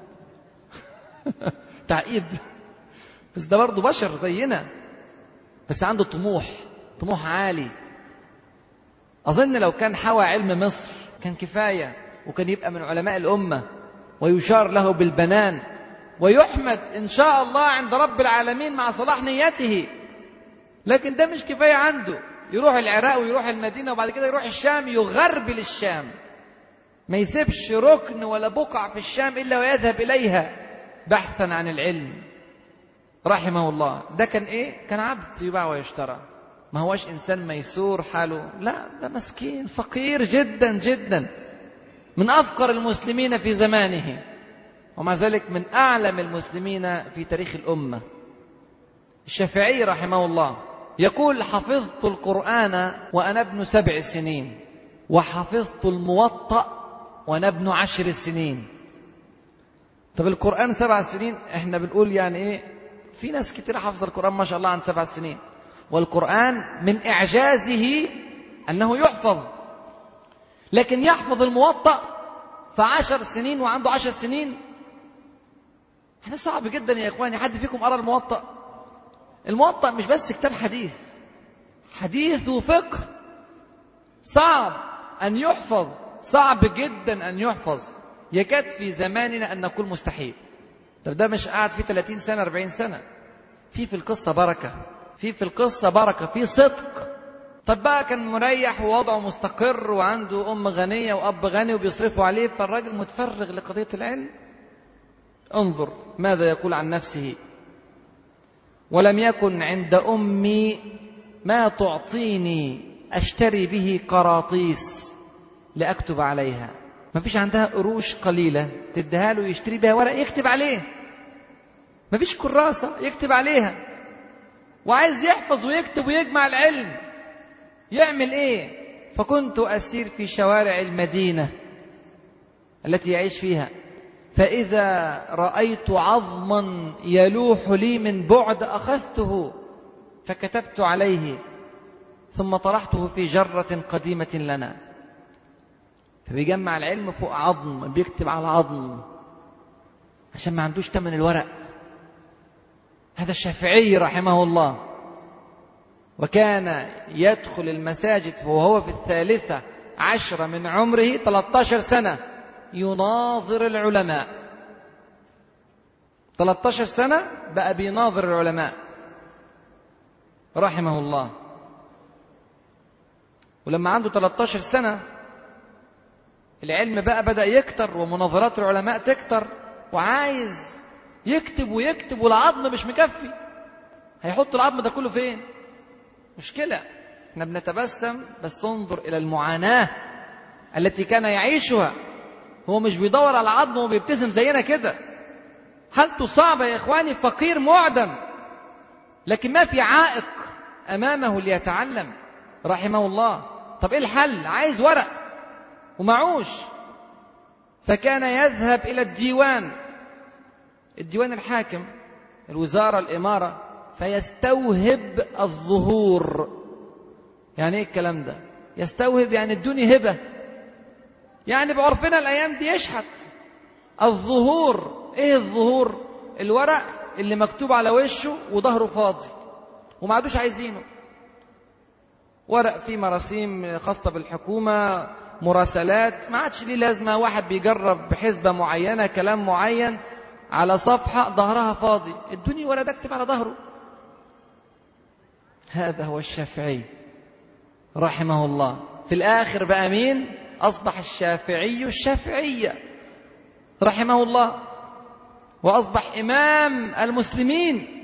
تعقيد، بس ده برضه بشر زينا، بس عنده طموح، طموح عالي. أظن لو كان حوى علم مصر كان كفاية، وكان يبقى من علماء الأمة ويشار له بالبنان ويحمد إن شاء الله عند رب العالمين مع صلاح نيته. لكن ده مش كفاية عنده، يروح العراق ويروح المدينة وبعد كده يروح الشام، يغربل الشام، ما يسيبش ركن ولا بقع في الشام إلا ويذهب إليها بحثا عن العلم رحمه الله. ده كان إيه؟ كان عبد يباع ويشترى، ما هوش إنسان ميسور حاله، لا، ده مسكين فقير جدا جدا، من أفقر المسلمين في زمانه، ومع ذلك من أعلم المسلمين في تاريخ الأمة. الشافعي رحمه الله يقول حفظت القرآن وأنا ابن سبع سنين، وحفظت الموطأ وأنا ابن عشر سنين. طب القرآن سبع سنين، احنا بنقول يعني ايه؟ في ناس كتير حفظ القرآن ما شاء الله عن سبع سنين، والقرآن من إعجازه أنه يحفظ، لكن يحفظ الموطأ في عشر سنين وعنده عشر سنين. احنا صعب جدا يا إخواني. حد فيكم قرأ الموطأ؟ الموطأ مش بس كتاب حديث، حديث وفقه، صعب أن يحفظ، صعب جدا أن يحفظ، يكاد في زماننا أن نقول مستحيل. طب ده مش قاعد فيه ثلاثين سنة أربعين سنة، في في القصة بركة، في في القصة بركة، في صدق. طب بقى كان مريح ووضعه مستقر وعنده أم غنية وأب غني وبيصرفوا عليه، فالراجل متفرغ لقضية العلم. انظر ماذا يقول عن نفسه: ولم يكن عند أمي ما تعطيني أشتري به قراطيس لأكتب عليها. ما فيش عندها قروش قليلة تديها له يشتري بها ورق يكتب عليه، ما فيش كراسة يكتب عليها، وعايز يحفظ ويكتب ويجمع العلم، يعمل ايه؟ فكنت أسير في شوارع المدينة التي يعيش فيها، فإذا رأيت عظما يلوح لي من بعد أخذته فكتبت عليه ثم طرحته في جرة قديمة لنا. فبيجمع العلم فوق عظم، بيكتب على عظم عشان ما عندوش تمن الورق. هذا الشافعي رحمه الله، وكان يدخل المساجد وهو في الثالثة عشرة من عمره، ثلاثة عشر سنة، يناظر العلماء. ثلاثة عشر سنة بقى بيناظر العلماء رحمه الله. ولما عنده ثلاثة عشر سنة العلم بقى بدأ يكتر ومناظرات العلماء تكتر، وعايز يكتب ويكتب والعظم مش مكفي. هيحط العظم ده كله فين؟ مشكلة. احنا بنتبسم بس انظر إلى المعاناة التي كان يعيشها. هو مش بيدور على عظمه وبيبتسم زينا كده، حالته صعبة يا إخواني، فقير معدم، لكن ما في عائق أمامه ليتعلم رحمه الله. طب إيه الحل؟ عايز ورق ومعوش، فكان يذهب إلى الديوان، الديوان الحاكم، الوزارة، الإمارة، فيستوهب الظهور. يعني إيه الكلام ده؟ يستوهب يعني ادوني هبة، يعني بعرفنا الأيام دي يشحت. الظهور إيه الظهور؟ الورق اللي مكتوب على وشه وظهره فاضي وما عادوش عايزينه، ورق فيه مراسيم خاصة بالحكومة، مراسلات، ما عادش ليه لازمة. واحد بيجرب بحسبة معينة كلام معين على صفحة ظهرها فاضي، ادوني ورق ده اكتب على ظهره. هذا هو الشافعي رحمه الله. في الآخر بقى مين؟ أصبح الشافعي الشافعية رحمه الله، وأصبح إمام المسلمين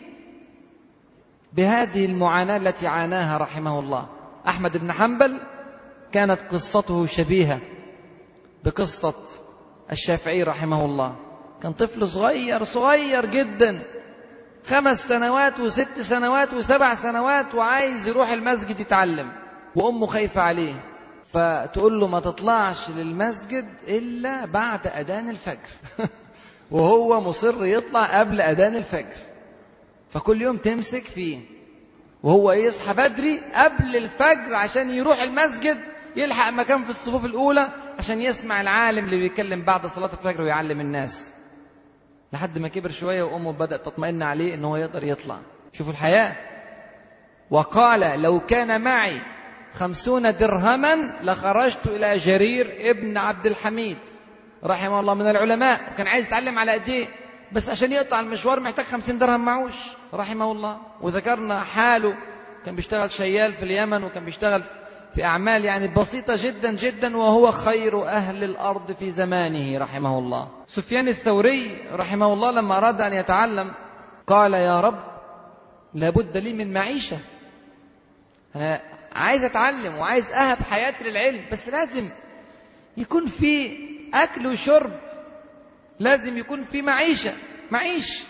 بهذه المعاناة التي عاناها رحمه الله. أحمد بن حنبل كانت قصته شبيهة بقصة الشافعي رحمه الله. كان طفل صغير صغير جدا، خمس سنوات وست سنوات وسبع سنوات، وعايز يروح المسجد يتعلم، وأمه خايفة عليه، فتقول له ما تطلعش للمسجد إلا بعد أذان الفجر وهو مصر يطلع قبل أذان الفجر، فكل يوم تمسك فيه وهو يصحى بدري قبل الفجر عشان يروح المسجد، يلحق مكان في الصفوف الأولى عشان يسمع العالم اللي بيتكلم بعد صلاة الفجر ويعلم الناس، لحد ما كبر شوية وأمه بدأت تطمئن عليه إنه هو يقدر يطلع. شوفوا الحياة. وقال لو كان معي خمسون درهما لخرجت إلى جرير ابن عبد الحميد رحمه الله من العلماء، وكان عايز يتعلم على ايديه، بس عشان يقطع المشوار محتاج خمسين درهم معوش رحمه الله. وذكرنا حاله، كان بيشتغل شيال في اليمن، وكان بيشتغل في أعمال يعني بسيطة جدا جدا، وهو خير أهل الأرض في زمانه رحمه الله. سفيان الثوري رحمه الله لما أراد أن يتعلم قال يا رب لابد لي من معيشة، أنا عايز أتعلم وعايز أهب حياتي للعلم، بس لازم يكون في أكل وشرب، لازم يكون في معيشة معيش.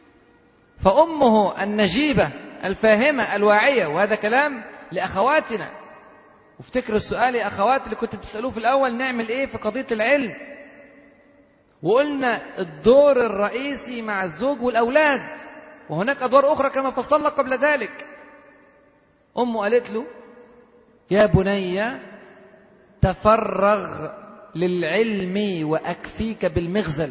فأمه النجيبة الفاهمة الواعية، وهذا كلام لأخواتنا، وافتكروا السؤال يا أخوات اللي كنت بتسألوه في الأول، نعمل إيه في قضية العلم؟ وقلنا الدور الرئيسي مع الزوج والأولاد، وهناك أدوار أخرى كما فصلنا قبل ذلك. أمه قالت له يا بني تفرغ للعلم وأكفيك بالمغزل،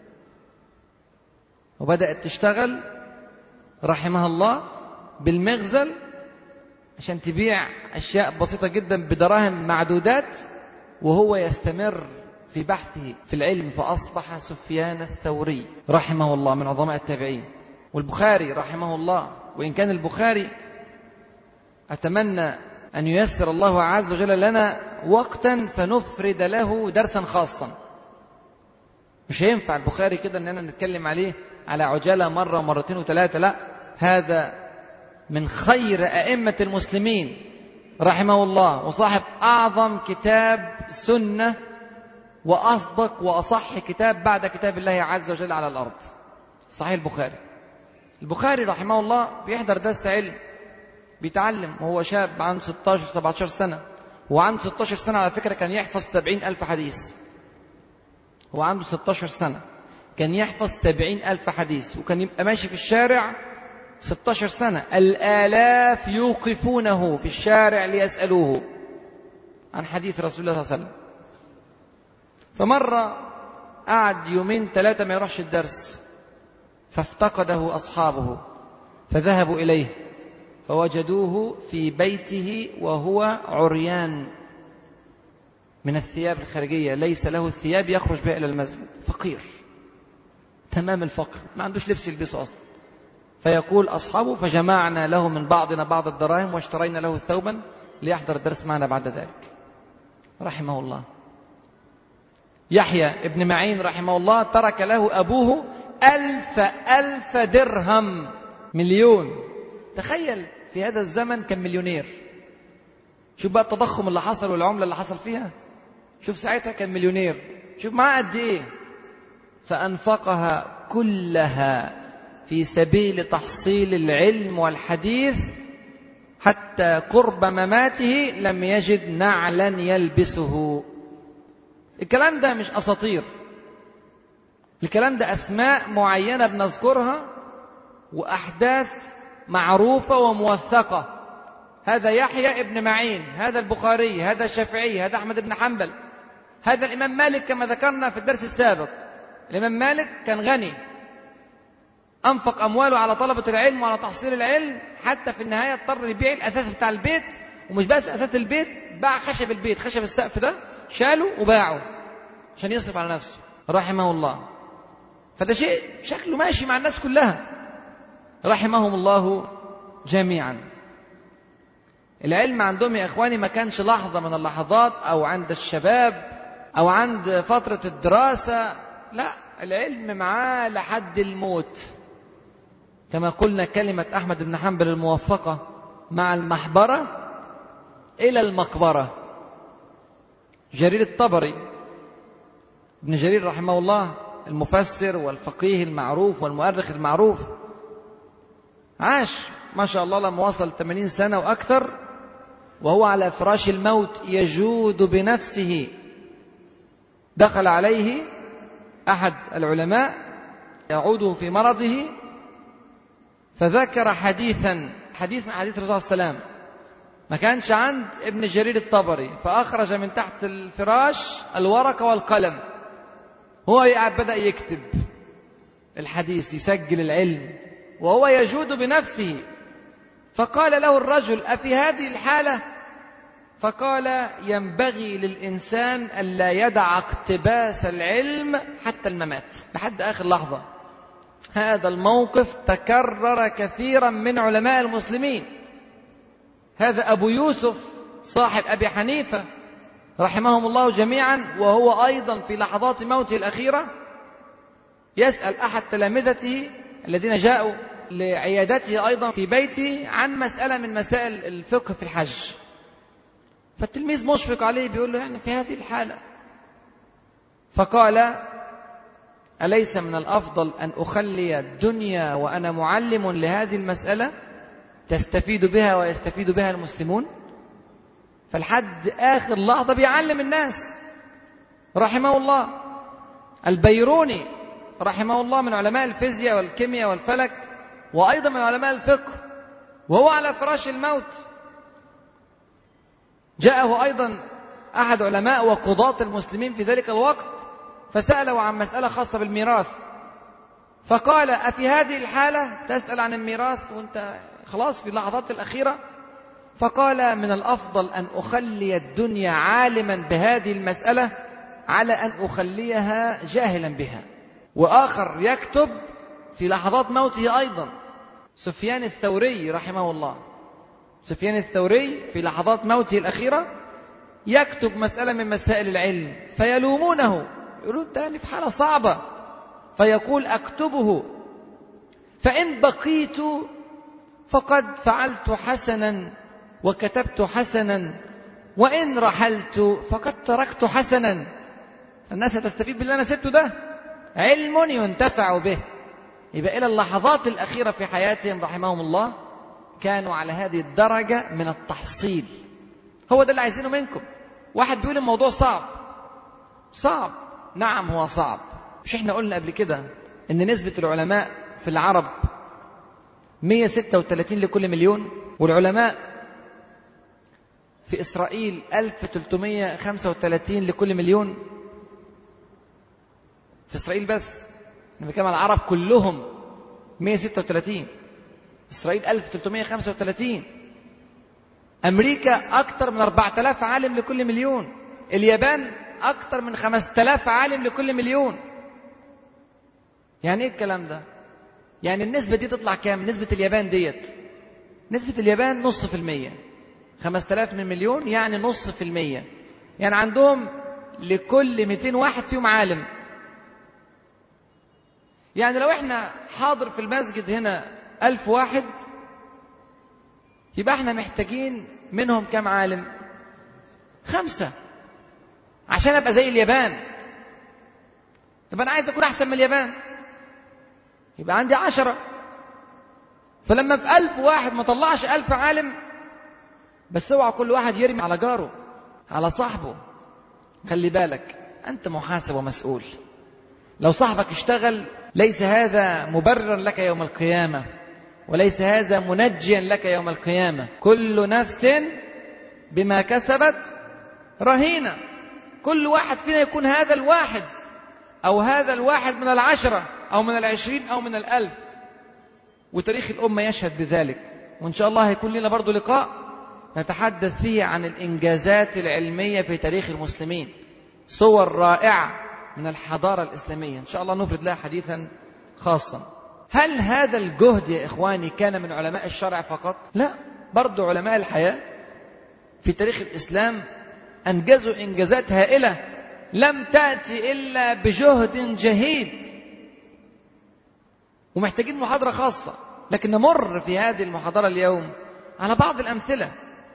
وبدأت تشتغل رحمها الله بالمغزل عشان تبيع أشياء بسيطة جدا بدراهم معدودات، وهو يستمر في بحثه في العلم، فأصبح سفيان الثوري رحمه الله من عظماء التابعين. والبخاري رحمه الله، وإن كان البخاري أتمنى أن ييسر الله عز وجل لنا وقتا فنفرد له درسا خاصا، مش هينفع البخاري كده أننا نتكلم عليه على عجالة مرة ومرتين وثلاثة، لا، هذا من خير أئمة المسلمين رحمه الله، وصاحب أعظم كتاب سنة وأصدق وأصح كتاب بعد كتاب الله عز وجل على الأرض، صحيح البخاري. البخاري رحمه الله بيحضر درس علم، بيتعلم وهو شاب عنده ستة عشر سبعة عشر سنة، وعنده ستة عشر سنة على فكرة كان يحفظ سبعين ألف حديث، هو عنده ستة عشر سنة كان يحفظ سبعين ألف حديث، وكان يبقى ماشي في الشارع ستة عشر سنة الآلاف يوقفونه في الشارع ليسألوه عن حديث رسول الله صلى الله عليه وسلم. فمرة قعد يومين ثلاثة ما يروحش الدرس، فافتقده أصحابه فذهبوا إليه فوجدوه في بيته وهو عريان من الثياب الخارجية، ليس له الثياب يخرج بها إلى المسجد، فقير تمام الفقر، ما عندوش لبس يلبسه أصلا. فيقول أصحابه فجمعنا له من بعضنا بعض الدراهم واشترينا له ثوبا ليحضر الدرس معنا بعد ذلك رحمه الله. يحيى ابن معين رحمه الله ترك له أبوه ألف ألف درهم، مليون. تخيل في هذا الزمن كم مليونير، شوف بقى التضخم اللي حصل والعملة اللي حصل فيها، شوف ساعتها كان مليونير، شوف معاه قد ايه، فأنفقها كلها في سبيل تحصيل العلم والحديث حتى قرب مماته لم يجد نعلا يلبسه. الكلام ده مش أساطير، الكلام ده أسماء معينة بنذكرها وأحداث معروفة وموثقة. هذا يحيى ابن معين، هذا البخاري، هذا الشافعي، هذا أحمد بن حنبل، هذا الإمام مالك كما ذكرنا في الدرس السابق. الإمام مالك كان غني، أنفق أمواله على طلبة العلم وعلى تحصيل العلم، حتى في النهاية اضطر يبيع الأثاث بتاع البيت، ومش بس أثاث البيت، باع خشب البيت، خشب السقف ده شاله وباعه عشان يصرف على نفسه رحمه الله. فده شيء شكله ماشي مع الناس كلها رحمهم الله جميعا. العلم عندهم يا إخواني ما كانش لحظة من اللحظات أو عند الشباب أو عند فترة الدراسة، لا، العلم معاه لحد الموت. كما قلنا كلمة أحمد بن حنبل الموفقة مع المحبرة إلى المقبرة. جرير الطبري، ابن جرير رحمه الله، المفسر والفقيه المعروف والمؤرخ المعروف، عاش ما شاء الله لما وصل ثمانين سنة وأكثر وهو على فراش الموت يجود بنفسه. دخل عليه أحد العلماء يعوده في مرضه فذكر حديثا، حديث من حديث الرسول صلى الله عليه وسلم ما كانش عند ابن جرير الطبري، فأخرج من تحت الفراش الورقة والقلم، هو قاعد بدأ يكتب الحديث، يسجل العلم وهو يجود بنفسه. فقال له الرجل: أفي هذه الحالة؟ فقال: ينبغي للإنسان ألا يدع اقتباس العلم حتى الممات، لحد آخر لحظة. هذا الموقف تكرر كثيرا من علماء المسلمين. هذا أبو يوسف صاحب أبي حنيفة رحمهم الله جميعا، وهو أيضا في لحظات موته الأخيرة يسأل أحد تلامذته الذين جاءوا لعيادته أيضا في بيته عن مسألة من مسائل الفقه في الحج. فالتلميذ مشفق عليه بيقول له: يعني في هذه الحالة. فقال: أليس من الأفضل أن أخلي الدنيا وأنا معلم لهذه المسألة تستفيد بها ويستفيد بها المسلمون؟ فالحد آخر لحظة بيعلم الناس رحمه الله. البيروني رحمه الله من علماء الفيزياء والكيمياء والفلك، وأيضا من علماء الفقه، وهو على فراش الموت جاءه أيضا أحد علماء وقضاة المسلمين في ذلك الوقت فسأله عن مسألة خاصة بالميراث. فقال: أفي هذه الحالة تسأل عن الميراث وأنت خلاص في اللحظات الأخيرة؟ فقال: من الأفضل أن أخلي الدنيا عالما بهذه المسألة على أن أخليها جاهلا بها. وآخر يكتب في لحظات موته أيضا، سفيان الثوري رحمه الله. سفيان الثوري في لحظات موته الأخيرة يكتب مسألة من مسائل العلم فيلومونه، يقولون ده في حالة صعبة، فيقول: أكتبه فإن بقيت فقد فعلت حسنا وكتبت حسنا، وإن رحلت فقد تركت حسنا. الناس هتستفيد باللي أنا سبته ده، علم ينتفع به. يبقى إلى اللحظات الأخيرة في حياتهم رحمهم الله كانوا على هذه الدرجة من التحصيل. هو ده اللي عايزينه منكم. واحد بيقول الموضوع صعب. صعب، نعم هو صعب. مش احنا قلنا قبل كده ان نسبة العلماء في العرب مئة وستة وثلاثين لكل مليون، والعلماء في إسرائيل ألف وثلاثمئة وخمسة وثلاثين لكل مليون. في إسرائيل بس، نتكلم عن العرب كلهم مئة وستة وثلاثين، إسرائيل ألف وثلاثمئة وخمسة وثلاثين. أمريكا أكثر من أربعة آلاف عالم لكل مليون. اليابان أكثر من خمسة آلاف عالم لكل مليون. يعني إيه الكلام ده؟ يعني النسبة دي تطلع كام؟ نسبة اليابان ديت، نسبة اليابان نص في المية. خمسة آلاف من مليون يعني نص في المية، يعني عندهم لكل مئتين واحد فيهم عالم. يعني لو احنا حاضر في المسجد هنا ألف واحد، يبقى احنا محتاجين منهم كم عالم؟ خمسة عشان أبقى زي اليابان. يبقى أنا عايز أكون أحسن من اليابان، يبقى عندي عشرة. فلما في ألف واحد ما طلعش ألف عالم، بس اوعى كل واحد يرمي على جاره على صاحبه. خلي بالك أنت محاسب ومسؤول. لو صاحبك اشتغل ليس هذا مبررا لك يوم القيامة، وليس هذا منجيا لك يوم القيامة. كل نفس بما كسبت رهينة. كل واحد فينا يكون هذا الواحد أو هذا الواحد من العشرة أو من العشرين أو من الألف، وتاريخ الأمة يشهد بذلك. وإن شاء الله هيكون لنا برضو لقاء نتحدث فيه عن الإنجازات العلمية في تاريخ المسلمين، صور رائعة من الحضارة الإسلامية، إن شاء الله نفرد لها حديثا خاصا. هل هذا الجهد يا إخواني كان من علماء الشرع فقط؟ لا، برضو علماء الحياة في تاريخ الإسلام أنجزوا إنجازات هائلة لم تأتي إلا بجهد جهيد، ومحتاجين محاضرة خاصة، لكن نمر في هذه المحاضرة اليوم على بعض الأمثلة.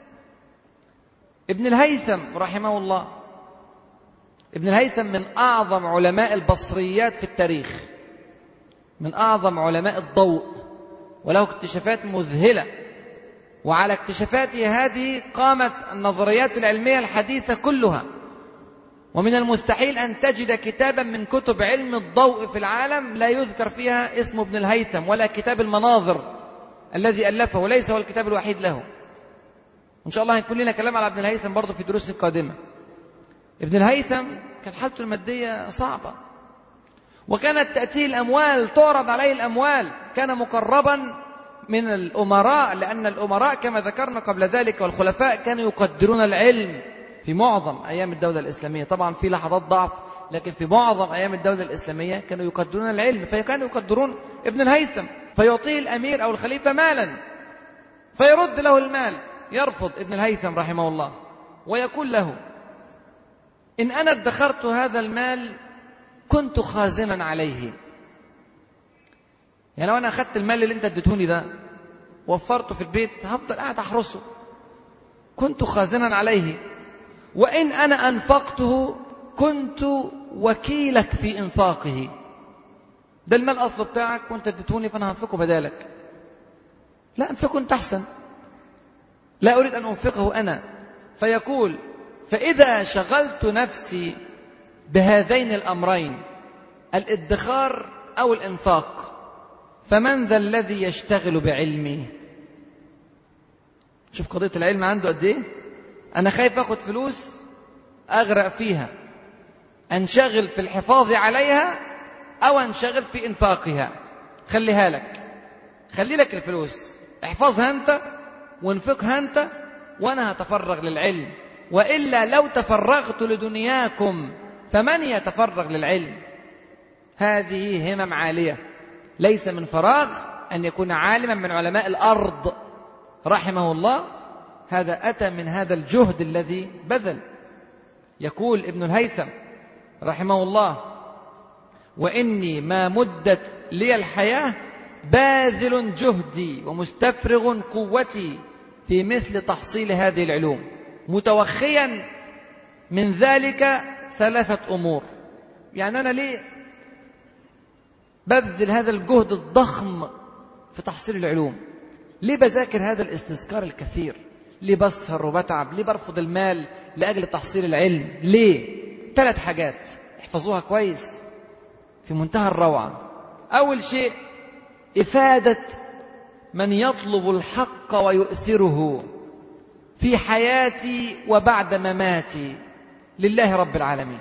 ابن الهيثم رحمه الله، ابن الهيثم من أعظم علماء البصريات في التاريخ، من أعظم علماء الضوء، وله اكتشافات مذهلة، وعلى اكتشافاته هذه قامت النظريات العلمية الحديثة كلها. ومن المستحيل أن تجد كتابا من كتب علم الضوء في العالم لا يذكر فيها اسم ابن الهيثم، ولا كتاب المناظر الذي ألفه، وليس هو الكتاب الوحيد له. إن شاء الله هيكون لنا كلام على ابن الهيثم برضه في دروس القادمة. ابن الهيثم كانت حالته المادية صعبة، وكانت تأتيه الأموال، تعرض عليه الأموال، كان مقربا من الأمراء، لأن الأمراء كما ذكرنا قبل ذلك والخلفاء كانوا يقدرون العلم في معظم أيام الدولة الإسلامية. طبعا في لحظات ضعف، لكن في معظم أيام الدولة الإسلامية كانوا يقدرون العلم، فكانوا يقدرون ابن الهيثم، فيعطيه الأمير أو الخليفة مالا فيرد له المال. يرفض ابن الهيثم رحمه الله ويقول له: إن أنا ادخرت هذا المال كنت خازنا عليه. يعني لو أنا أخذت المال اللي أنت اديتوني ده وفرته في البيت هفضل قاعد أحرسه، كنت خازنا عليه. وإن أنا أنفقته كنت وكيلك في إنفاقه. ده المال أصله بتاعك وأنت اديتوني فأنا هنفقه بدالك. لا، أنفقه أنت أحسن، لا أريد أن أنفقه أنا. فيقول: فإذا شغلت نفسي بهذين الأمرين، الادخار أو الإنفاق، فمن ذا الذي يشتغل بعلمي؟ شوف قضية العلم عنده قد إيه. أنا خايف أخذ فلوس أغرق فيها، أنشغل في الحفاظ عليها أو أنشغل في إنفاقها. خليها لك، خلي لك الفلوس، احفظها أنت وانفقها أنت، وأنا هتفرغ للعلم. وإلا لو تفرغت لدنياكم فمن يتفرغ للعلم؟ هذه همم عالية، ليس من فراغ أن يكون عالما من علماء الأرض رحمه الله. هذا أتى من هذا الجهد الذي بذل. يقول ابن الهيثم رحمه الله: وإني ما مدت لي الحياة باذل جهدي ومستفرغ قوتي في مثل تحصيل هذه العلوم، متوخيا من ذلك ثلاثة أمور. يعني أنا ليه ببذل هذا الجهد الضخم في تحصيل العلوم؟ ليه بذاكر هذا الاستذكار الكثير؟ ليه بسهر وبتعب؟ ليه برفض المال لأجل تحصيل العلم؟ ليه؟ ثلاث حاجات احفظوها كويس في منتهى الروعة. أول شيء: إفادة من يطلب الحق ويؤثره في حياتي وبعد مماتي لله رب العالمين.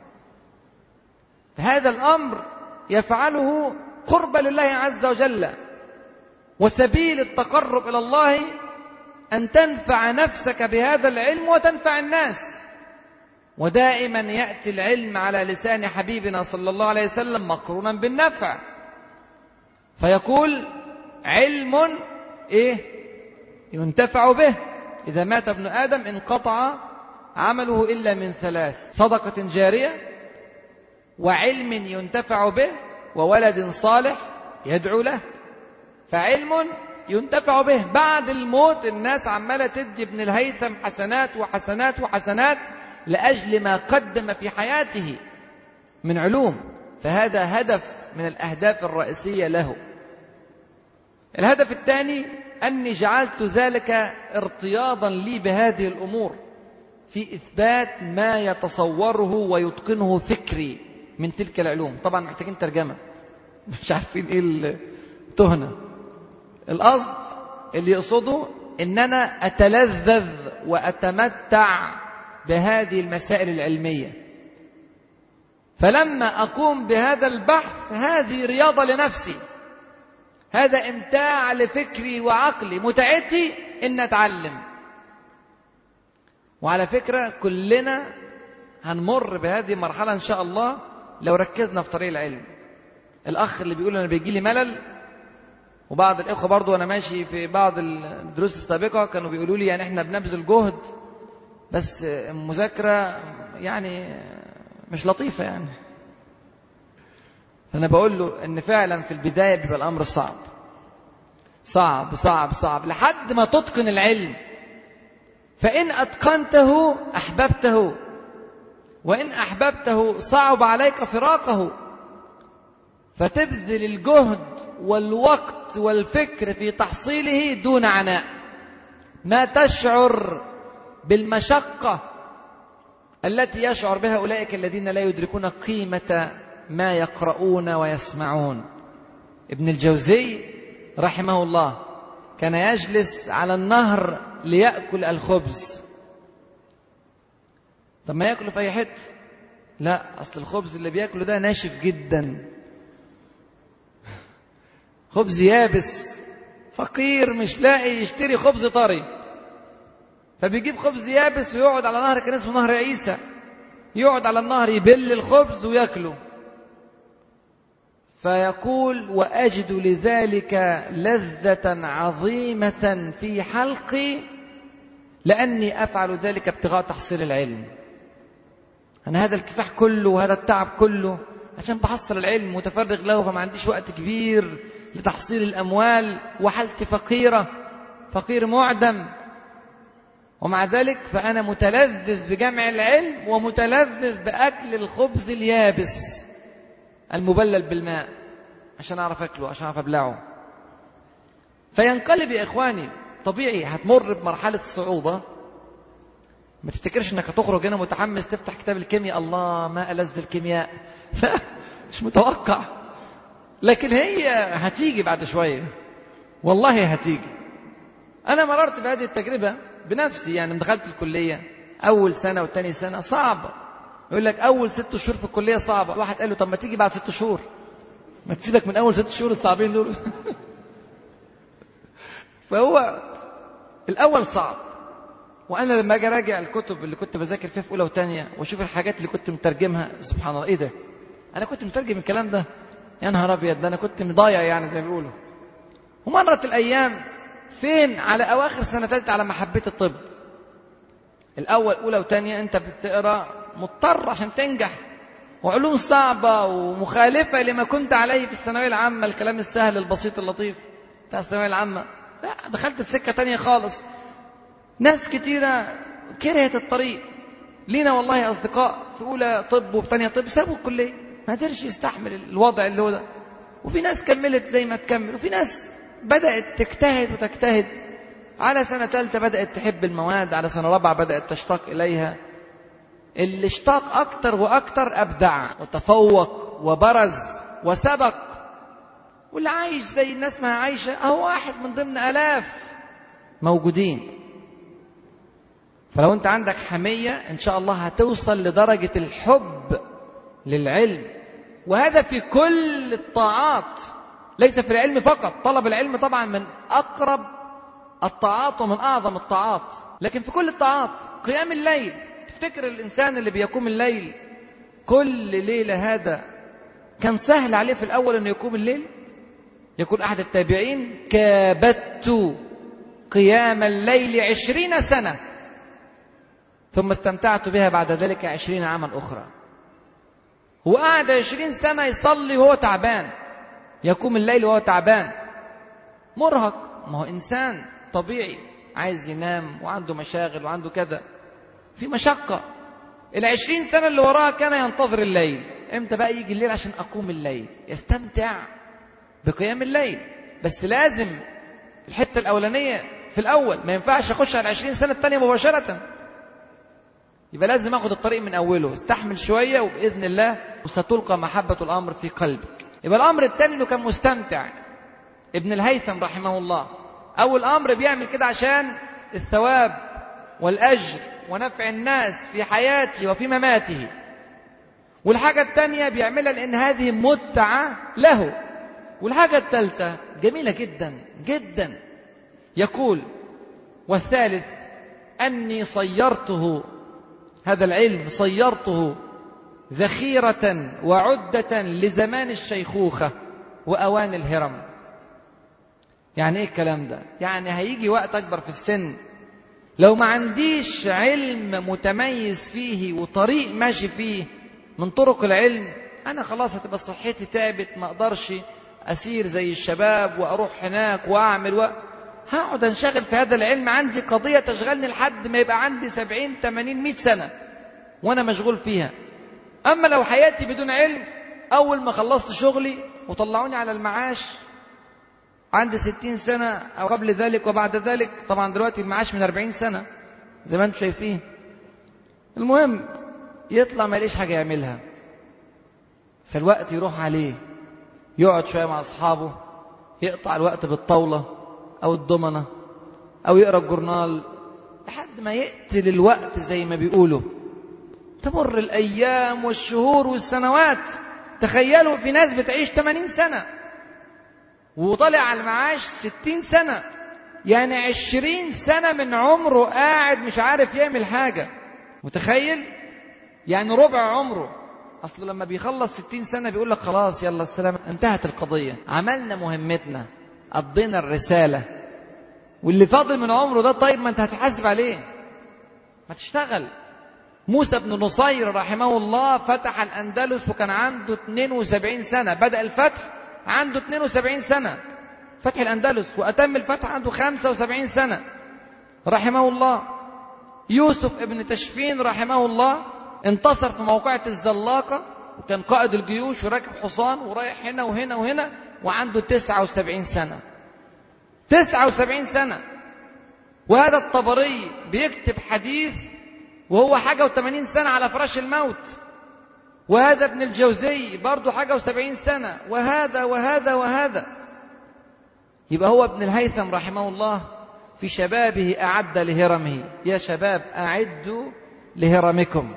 هذا الأمر يفعله قرب لله عز وجل، وسبيل التقرب إلى الله أن تنفع نفسك بهذا العلم وتنفع الناس. ودائما يأتي العلم على لسان حبيبنا صلى الله عليه وسلم مقرونا بالنفع، فيقول: علم إيه ينتفع به، إذا مات ابن آدم انقطع عمله إلا من ثلاث: صدقة جارية، وعلم ينتفع به، وولد صالح يدعو له. فعلم ينتفع به. بعد الموت الناس عمالة تدي ابن الهيثم حسنات وحسنات وحسنات لأجل ما قدم في حياته من علوم، فهذا هدف من الأهداف الرئيسية له. الهدف الثاني أني جعلت ذلك ارتياضا لي بهذه الأمور في إثبات ما يتصوره ويتقنه فكري من تلك العلوم. طبعا محتاجين ترجمة، مش عارفين إيه التهنة. القصد اللي يقصده إن أنا أتلذذ وأتمتع بهذه المسائل العلمية، فلما أقوم بهذا البحث هذه رياضة لنفسي، هذا إمتاع لفكري وعقلي، متعتي إن أتعلم. وعلى فكرة كلنا هنمر بهذه المرحلة إن شاء الله لو ركزنا في طريق العلم. الأخ اللي بيقول أنا بيجي لي ملل، وبعض الإخوة برضو أنا ماشي في بعض الدروس السابقة كانوا بيقولوا لي يعني إحنا بنبذل جهد بس المذاكرة يعني مش لطيفة يعني. فأنا بقول له إن فعلا في البداية بيبقى الأمر صعب صعب صعب صعب لحد ما تتقن العلم، فإن أتقنته أحببته، وإن أحببته صعب عليك فراقه، فتبذل الجهد والوقت والفكر في تحصيله دون عناء، ما تشعر بالمشقة التي يشعر بها أولئك الذين لا يدركون قيمة ما يقرؤون ويسمعون. ابن الجوزي رحمه الله كان يجلس على النهر ليأكل الخبز. طب ما يأكله في أي حتة؟ لا، أصل الخبز اللي بيأكله ده ناشف جدا، خبز يابس، فقير مش لاقي يشتري خبز طري، فبيجيب خبز يابس ويقعد على نهر كان اسمه نهر عيسى، يقعد على النهر يبل الخبز ويأكله. فيقول وأجد لذلك لذة عظيمة في حلقي لأني أفعل ذلك ابتغاء تحصيل العلم. أنا هذا الكفاح كله وهذا التعب كله عشان بحصل العلم، متفرغ له، فما عنديش وقت كبير لتحصيل الأموال، وحالتي فقيرة، فقير معدم، ومع ذلك فأنا متلذذ بجمع العلم ومتلذذ بأكل الخبز اليابس المبلل بالماء عشان أعرف أكله، عشان أعرف أبلعه. فينقلب يا إخواني، طبيعي هتمر بمرحلة الصعوبة. ما تفتكرش أنك هتخرج هنا متحمس تفتح كتاب الكيمياء، الله ما ألذ الكيمياء، مش متوقع، لكن هي هتيجي بعد شوية، والله هتيجي. أنا مررت بهذه التجربة بنفسي، يعني دخلت الكلية أول سنة وتاني سنة صعبة، يقول لك أول ست شهور في الكلية صعبة. واحد قال له طب ما تيجي بعد ست شهور، ما تسيبك من أول ست شهور الصعبين دول. فهو الأول صعب. وأنا لما أجي أراجع الكتب اللي كنت بذاكر فيها في أولى وتانية وأشوف الحاجات اللي كنت مترجمها، سبحان الله، إيه ده؟ أنا كنت مترجم الكلام ده، يا نهار أبيض، ده أنا كنت مضايع يعني زي ما بيقولوا. ومرت الأيام فين على أواخر سنة ثالثة على ما حبيت الطب. الأول أولى وتانية أنت بتقرأ مضطر عشان تنجح، وعلوم صعبة ومخالفة لما كنت عليه في الثانوية العامة، الكلام السهل البسيط اللطيف بتاع الثانوية العامة. لا، دخلت في سكة تانية خالص. ناس كتيرة كرهت الطريق. لينا والله أصدقاء في أولى طب وفي تانية طب سابوا الكلية، ما قدرش يستحمل الوضع اللي هو ده. وفي ناس كملت زي ما تكمل، وفي ناس بدأت تجتهد وتجتهد، على سنة ثالثة بدأت تحب المواد، على سنة رابعة بدأت تشتاق إليها. اللي اشتاق أكتر وأكتر أبدع وتفوق وبرز وسبق، واللي عايش زي الناس ما عايشة أهو واحد من ضمن آلاف موجودين. فلو أنت عندك حمية إن شاء الله هتوصل لدرجة الحب للعلم، وهذا في كل الطاعات، ليس في العلم فقط. طلب العلم طبعا من أقرب الطاعات ومن أعظم الطاعات، لكن في كل الطاعات. قيام الليل، تفتكر الإنسان اللي بيقوم الليل كل ليلة هذا كان سهل عليه في الأول أنه يقوم الليل؟ يقول أحد التابعين كابدت قيام الليل عشرين سنة ثم استمتعت بها بعد ذلك عشرين عاما أخرى. هو قاعد عشرين سنة يصلي وهو تعبان، يقوم الليل وهو تعبان مرهق، ما هو إنسان طبيعي عايز ينام وعنده مشاغل وعنده كذا، في مشقة. العشرين سنة اللي وراها كان ينتظر الليل، امتى بقى يجي الليل عشان أقوم الليل، يستمتع بقيام الليل. بس لازم الحتة الأولانية في الأول، ما ينفعش أخش على العشرين سنة التانية مباشرة، يبقى لازم أخذ الطريق من أوله، استحمل شوية وبإذن الله وستلقى محبة الأمر في قلبك. يبقى الأمر الثاني إنه كان مستمتع. ابن الهيثم رحمه الله أول أمر بيعمل كده عشان الثواب والأجر ونفع الناس في حياته وفي مماته، والحاجة الثانية بيعملها لأن هذه متعة له، والحاجة الثالثة جميلة جدا جدا، يقول: والثالث أني صيرته، هذا العلم صيرته ذخيرة وعدة لزمان الشيخوخة وأوان الهرم. يعني إيه الكلام ده؟ يعني هيجي وقت أكبر في السن لو ما عنديش علم متميز فيه وطريق ماشي فيه من طرق العلم، أنا خلاص هتبقى صحتي تعبت، ما أقدرش أسير زي الشباب وأروح هناك وأعمل و... هقعد أنشغل في هذا العلم، عندي قضية تشغلني لحد ما يبقى عندي سبعين ثمانين مئة سنة وأنا مشغول فيها. أما لو حياتي بدون علم، أول ما خلصت شغلي وطلعوني على المعاش عندي ستين سنة أو قبل ذلك وبعد ذلك، طبعا دلوقتي المعاش من أربعين سنة زي ما أنتم شايفين، المهم يطلع ما يلاقيش حاجة يعملها، فالوقت يروح عليه، يقعد شوية مع أصحابه، يقطع الوقت بالطاولة أو الضمنة أو يقرأ الجورنال لحد ما يقتل الوقت زي ما بيقولوا. تمر الأيام والشهور والسنوات، تخيلوا في ناس بتعيش ثمانين سنة وطلع على المعاش ستين سنة، يعني عشرين سنة من عمره قاعد مش عارف يعمل حاجة. متخيل؟ يعني ربع عمره. أصله لما بيخلص ستين سنة بيقول لك خلاص يلا السلام، انتهت القضية، عملنا مهمتنا، قضينا الرسالة، واللي فاضل من عمره ده طيب ما انت هتحاسب عليه، ما تشتغل. موسى بن نصير رحمه الله فتح الأندلس وكان عنده اثنين وسبعين سنة، بدأ الفتح عنده اثنين وسبعين سنة فتح الأندلس، وأتم الفتح عنده خمسة وسبعين سنة رحمه الله. يوسف ابن تشفين رحمه الله انتصر في موقعة الزلاقة وكان قائد الجيوش وراكب حصان ورايح هنا وهنا وهنا وعنده تسعة وسبعين سنة، تسعة وسبعين سنة. وهذا الطبري بيكتب حديث وهو حاجة وثمانين سنة على فراش الموت، وهذا ابن الجوزي برضو حاجة وسبعين سنة، وهذا وهذا وهذا. يبقى هو ابن الهيثم رحمه الله في شبابه أعد لهرمه. يا شباب أعدوا لهرمكم،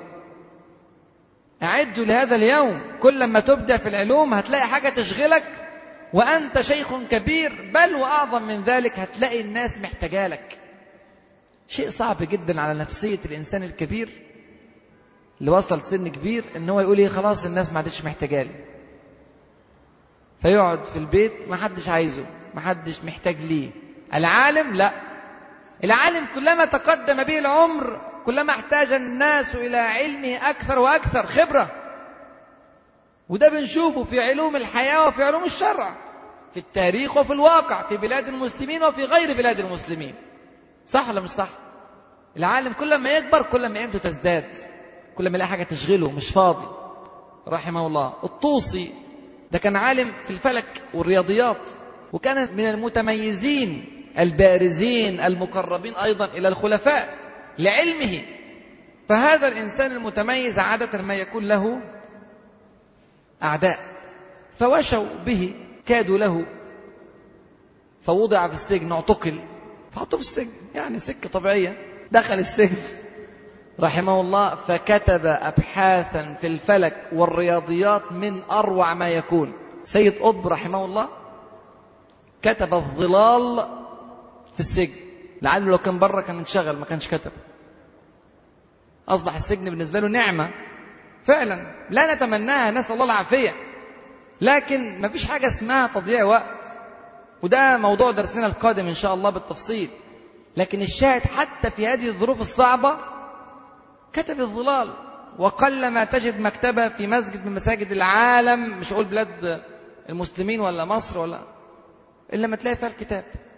أعدوا لهذا اليوم. كل ما تبدأ في العلوم هتلاقي حاجة تشغلك وأنت شيخ كبير، بل وأعظم من ذلك هتلاقي الناس محتاجالك. شيء صعب جدا على نفسية الإنسان الكبير اللي وصل سن كبير إن هو يقول إيه خلاص الناس ما عادش محتاجالي، فيقعد في البيت ما حدش عايزه، ما حدش محتاج ليه. العالم لا، العالم كلما تقدم به العمر كلما احتاج الناس إلى علمه أكثر وأكثر خبرة. وده بنشوفه في علوم الحياة وفي علوم الشرع، في التاريخ وفي الواقع، في بلاد المسلمين وفي غير بلاد المسلمين. صح ولا مش صح؟ العالم كل ما يكبر كل ما قيمته تزداد، كل ما يلاقي حاجة تشغله، مش فاضي. رحمه الله. الطوسي ده كان عالم في الفلك والرياضيات، وكان من المتميزين البارزين المقربين أيضا إلى الخلفاء لعلمه. فهذا الإنسان المتميز عادة ما يكون له أعداء، فوشوا به، كادوا له، فوضع في السجن، اعتقل، فحطوه في السجن، يعني سكة طبيعية، دخل السجن رحمه الله. فكتب أبحاثا في الفلك والرياضيات من أروع ما يكون. سيد قطب رحمه الله كتب الظلال في السجن، لعله لو كان بره كان انشغل ما كانش كتب. أصبح السجن بالنسبة له نعمة فعلا لا نتمناها، نسأل الله العافية، لكن ما فيش حاجة اسمها تضييع وقت، وده موضوع درسنا القادم إن شاء الله بالتفصيل. لكن الشاهد حتى في هذه الظروف الصعبة كتب الظلال، وقل ما تجد مكتبة في مسجد من مساجد العالم، مش أقول بلاد المسلمين ولا مصر ولا، إلا ما تلاقي فيها الكتاب.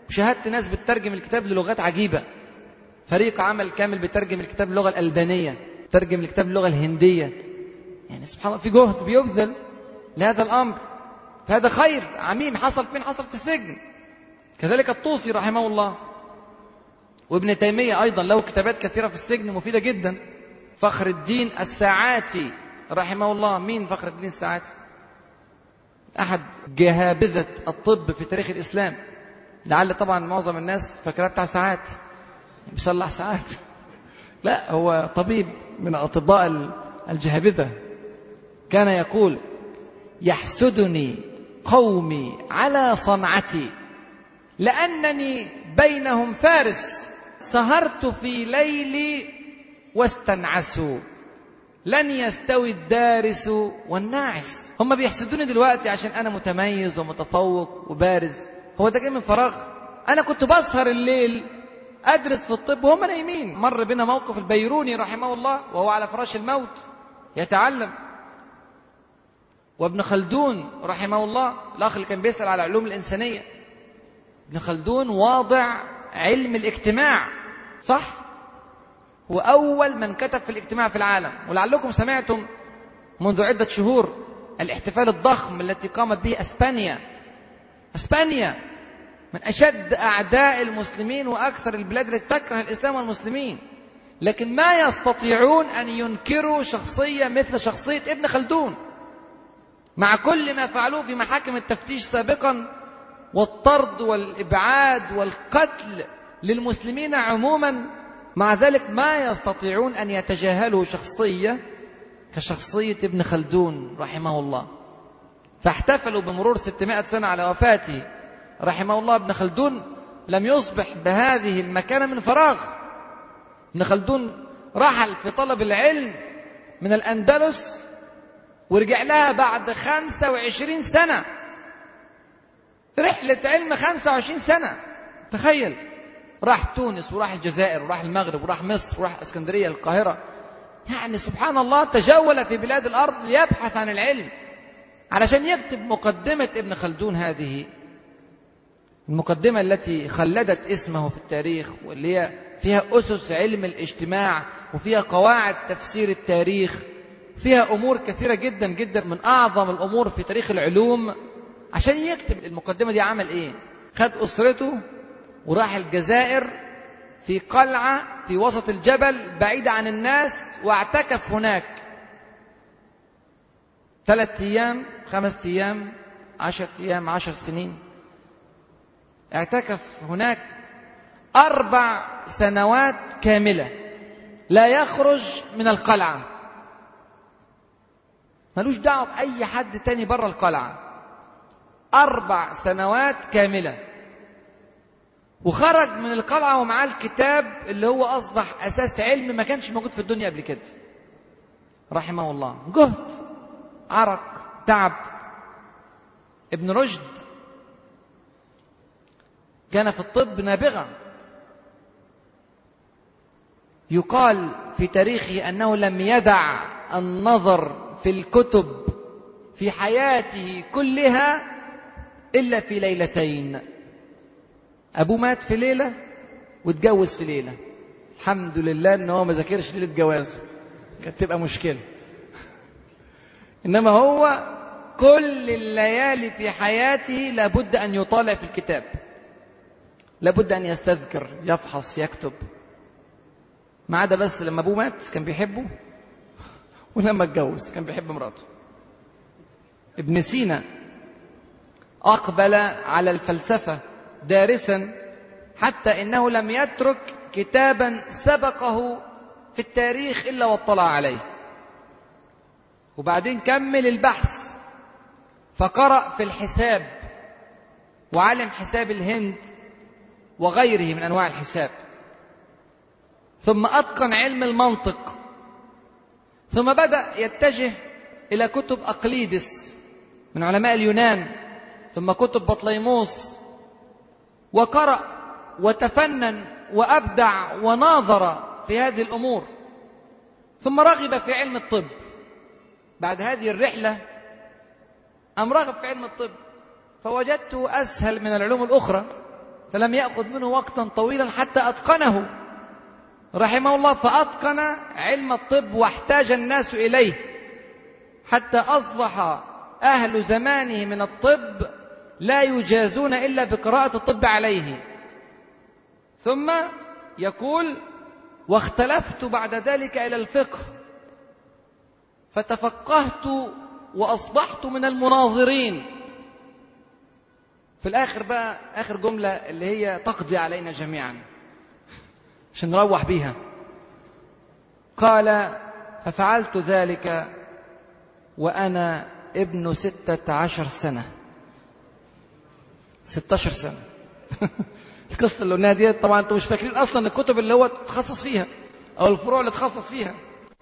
وشاهدت ناس بتترجم الكتاب للغات عجيبة، فريق عمل كامل بيترجم الكتاب للغة الألبانية، ترجم الكتاب للغة الهندية. يعني سبحان الله في جهد بيبذل لهذا الأمر، فهذا خير عميم حصل فين؟ حصل في السجن. كذلك الطوسي رحمه الله، وابن تيمية أيضا له كتابات كثيرة في السجن مفيدة جدا. فخر الدين الساعاتي رحمه الله. مين فخر الدين الساعاتي؟ أحد جهابذة الطب في تاريخ الإسلام. لعل طبعا معظم الناس فاكراه بتاع ساعات، بيصلح ساعات. لا، هو طبيب من أطباء الجهابذة. كان يقول: يحسدني قومي على صنعتي لأنني بينهم فارس، سهرت في ليلي واستنعسوا، لن يستوي الدارس والناعس. هم بيحسدوني دلوقتي عشان أنا متميز ومتفوق وبارز، هو ده جاي من فراغ. أنا كنت بسهر الليل أدرس في الطب وهم نايمين. مر بنا موقف البيروني رحمه الله وهو على فراش الموت يتعلم، وابن خلدون رحمه الله، الأخ اللي كان بيسأل على علوم الإنسانية. ابن خلدون واضع علم الاجتماع، صح؟ هو أول من كتب في الاجتماع في العالم. ولعلكم سمعتم منذ عدة شهور الاحتفال الضخم التي قامت به أسبانيا. أسبانيا من أشد أعداء المسلمين وأكثر البلاد التي تكره الإسلام والمسلمين، لكن ما يستطيعون أن ينكروا شخصية مثل شخصية ابن خلدون، مع كل ما فعلوه في محاكم التفتيش سابقا والطرد والإبعاد والقتل للمسلمين عموما. مع ذلك ما يستطيعون أن يتجاهلوا شخصية كشخصية ابن خلدون رحمه الله. فاحتفلوا بمرور ستمائة سنة على وفاته رحمه الله. ابن خلدون لم يصبح بهذه المكانة من فراغ. ابن خلدون رحل في طلب العلم من الأندلس ورجع لها بعد خمسة وعشرين سنة. رحلة علم خمسة وعشرين سنة، تخيل. راح تونس وراح الجزائر وراح المغرب وراح مصر وراح اسكندرية القاهرة. يعني سبحان الله تجول في بلاد الأرض ليبحث عن العلم علشان يكتب مقدمة ابن خلدون، هذه المقدمة التي خلدت اسمه في التاريخ، واللي هي فيها أسس علم الاجتماع وفيها قواعد تفسير التاريخ، فيها أمور كثيرة جدا جدا من أعظم الأمور في تاريخ العلوم. عشان يكتب المقدمة دي عمل إيه؟ خد أسرته وراح الجزائر في قلعة في وسط الجبل بعيدة عن الناس، واعتكف هناك ثلاثة أيام خمسة أيام عشرة أيام عشر سنين. اعتكف هناك أربع سنوات كاملة لا يخرج من القلعة، ملوش دعوة بأي حد تاني برا القلعة. أربع سنوات كاملة، وخرج من القلعة ومعاه الكتاب اللي هو أصبح أساس علم ما كانش موجود في الدنيا قبل كده رحمه الله. جهد، عرق، تعب. ابن رشد كان في الطب نابغة. يقال في تاريخه أنه لم يدع النظر في الكتب في حياته كلها إلا في ليلتين. أبوه مات في ليلة واتجوز في ليلة. الحمد لله أنه هو ما ذاكرش ليلة جوازه، كانت تبقى مشكلة. إنما هو كل الليالي في حياته لابد أن يطالع في الكتاب، لابد أن يستذكر، يفحص، يكتب. ما عدا بس لما أبوه مات كان بيحبه، ولما اتجوز كان بيحب مراته. ابن سينا أقبل على الفلسفة دارسا حتى إنه لم يترك كتابا سبقه في التاريخ إلا واطلع عليه. وبعدين كمل البحث فقرأ في الحساب وعلم حساب الهند وغيره من أنواع الحساب، ثم أتقن علم المنطق، ثم بدأ يتجه إلى كتب أقليدس من علماء اليونان، ثم كتب بطليموس، وقرأ وتفنن وأبدع وناظر في هذه الأمور، ثم رغب في علم الطب. بعد هذه الرحلة أم رغب في علم الطب فوجدته أسهل من العلوم الأخرى، فلم يأخذ منه وقتا طويلا حتى أتقنه رحمه الله، فأتقن علم الطب واحتاج الناس إليه حتى أصبح أهل زمانه من الطب لا يجازون إلا بقراءة الطب عليه. ثم يقول: واختلفت بعد ذلك إلى الفقه فتفقهت وأصبحت من المناظرين. في الآخر بقى آخر جملة اللي هي تقضي علينا جميعا عشان نروح بيها، قال: ففعلت ذلك وأنا ابن ستة عشر سنة. ستة عشر سنة. القصة اللي قلناها دي طبعا انتم مش فاكرين أصلا الكتب اللي هو تخصص فيها أو الفروع اللي تخصص فيها.